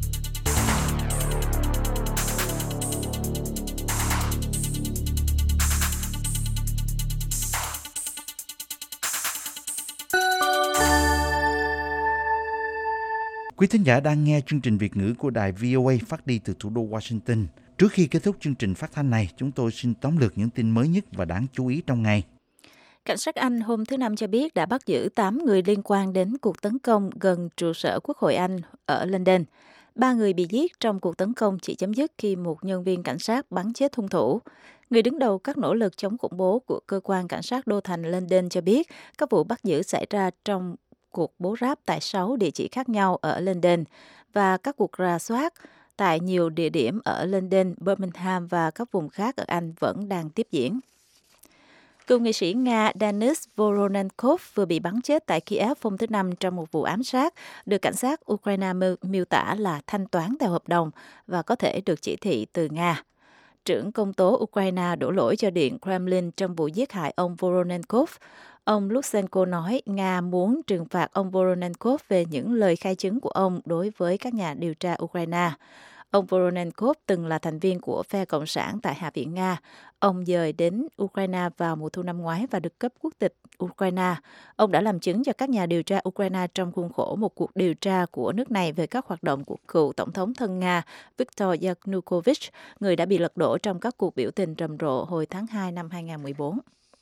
Quý thính giả đang nghe chương trình Việt ngữ của đài vê o a phát đi từ thủ đô Washington. Trước khi kết thúc chương trình phát thanh này, chúng tôi xin tóm lược những tin mới nhất và đáng chú ý trong ngày. Cảnh sát Anh hôm thứ Năm cho biết đã bắt giữ tám người liên quan đến cuộc tấn công gần trụ sở Quốc hội Anh ở London. Ba người bị giết trong cuộc tấn công chỉ chấm dứt khi một nhân viên cảnh sát bắn chết hung thủ. Người đứng đầu các nỗ lực chống khủng bố của cơ quan cảnh sát đô thành London cho biết các vụ bắt giữ xảy ra trong cuộc bố ráp tại sáu địa chỉ khác nhau ở London và các cuộc rà soát tại nhiều địa điểm ở London, Birmingham và các vùng khác ở Anh vẫn đang tiếp diễn. Cựu nghị sĩ Nga Denis Voronenkov vừa bị bắn chết tại Kiev hôm thứ Năm trong một vụ ám sát, được cảnh sát Ukraine miêu tả là thanh toán theo hợp đồng và có thể được chỉ thị từ Nga. Trưởng công tố Ukraine đổ lỗi cho Điện Kremlin trong vụ giết hại ông Voronenkov. Ông Lutsenko nói Nga muốn trừng phạt ông Voronenkov về những lời khai chứng của ông đối với các nhà điều tra Ukraine. Ông Voronenkov từng là thành viên của phe Cộng sản tại Hạ viện Nga. Ông dời đến Ukraine vào mùa thu năm ngoái và được cấp quốc tịch Ukraine. Ông đã làm chứng cho các nhà điều tra Ukraine trong khuôn khổ một cuộc điều tra của nước này về các hoạt động của cựu Tổng thống thân Nga Viktor Yanukovych, người đã bị lật đổ trong các cuộc biểu tình rầm rộ hồi tháng hai năm hai không một bốn.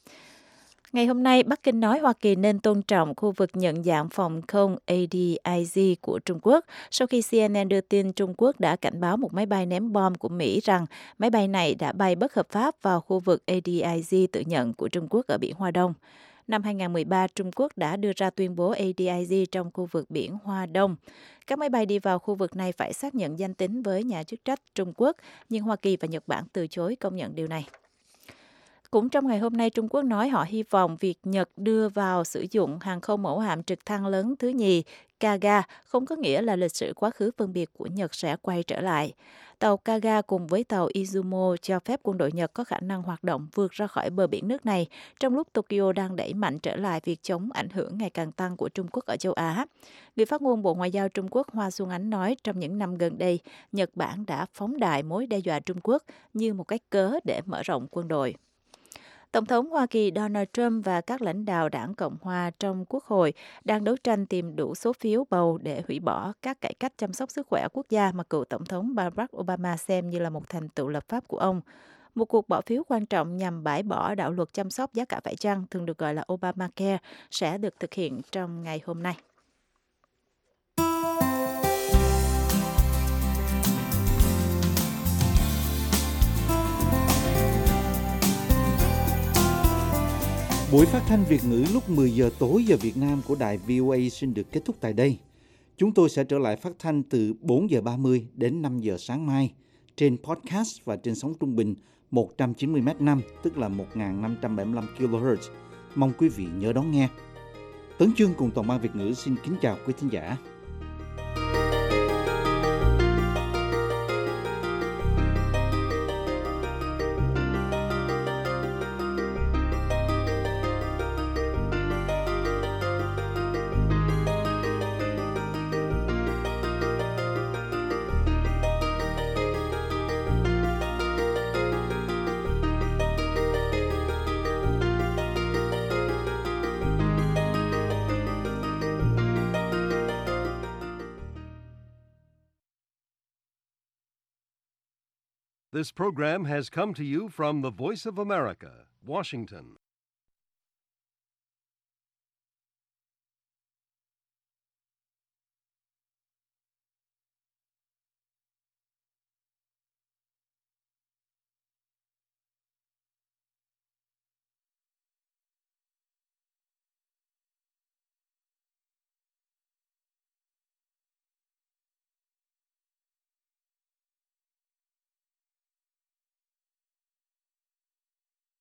Ngày hôm nay, Bắc Kinh nói Hoa Kỳ nên tôn trọng khu vực nhận dạng phòng không A D I Z của Trung Quốc sau khi C N N đưa tin Trung Quốc đã cảnh báo một máy bay ném bom của Mỹ rằng máy bay này đã bay bất hợp pháp vào khu vực A D I Z tự nhận của Trung Quốc ở Biển Hoa Đông. Năm hai không một ba, Trung Quốc đã đưa ra tuyên bố A D I Z trong khu vực Biển Hoa Đông. Các máy bay đi vào khu vực này phải xác nhận danh tính với nhà chức trách Trung Quốc, nhưng Hoa Kỳ và Nhật Bản từ chối công nhận điều này. Cũng trong ngày hôm nay, Trung Quốc nói họ hy vọng việc Nhật đưa vào sử dụng hàng không mẫu hạm trực thăng lớn thứ nhì Kaga không có nghĩa là lịch sử quá khứ phân biệt của Nhật sẽ quay trở lại. Tàu Kaga cùng với tàu Izumo cho phép quân đội Nhật có khả năng hoạt động vượt ra khỏi bờ biển nước này trong lúc Tokyo đang đẩy mạnh trở lại việc chống ảnh hưởng ngày càng tăng của Trung Quốc ở châu Á. Người phát ngôn Bộ Ngoại giao Trung Quốc Hoa Xuân Ánh nói trong những năm gần đây, Nhật Bản đã phóng đại mối đe dọa Trung Quốc như một cách cớ để mở rộng quân đội. Tổng thống Hoa Kỳ Donald Trump và các lãnh đạo đảng Cộng hòa trong Quốc hội đang đấu tranh tìm đủ số phiếu bầu để hủy bỏ các cải cách chăm sóc sức khỏe quốc gia mà cựu Tổng thống Barack Obama xem như là một thành tựu lập pháp của ông. Một cuộc bỏ phiếu quan trọng nhằm bãi bỏ đạo luật chăm sóc giá cả phải chăng, thường được gọi là Obamacare, sẽ được thực hiện trong ngày hôm nay. Buổi phát thanh Việt ngữ lúc mười giờ tối giờ Việt Nam của đài vê o a xin được kết thúc tại đây. Chúng tôi sẽ trở lại phát thanh từ bốn giờ ba mươi đến năm giờ sáng mai trên podcast và trên sóng trung bình một trăm chín mươi mét năm, tức là một nghìn năm trăm bảy mươi lăm ki lô héc. Mong quý vị nhớ đón nghe. Tấn Chương cùng toàn ban Việt ngữ xin kính chào quý thính giả. This program has come to you from the Voice of America, Washington.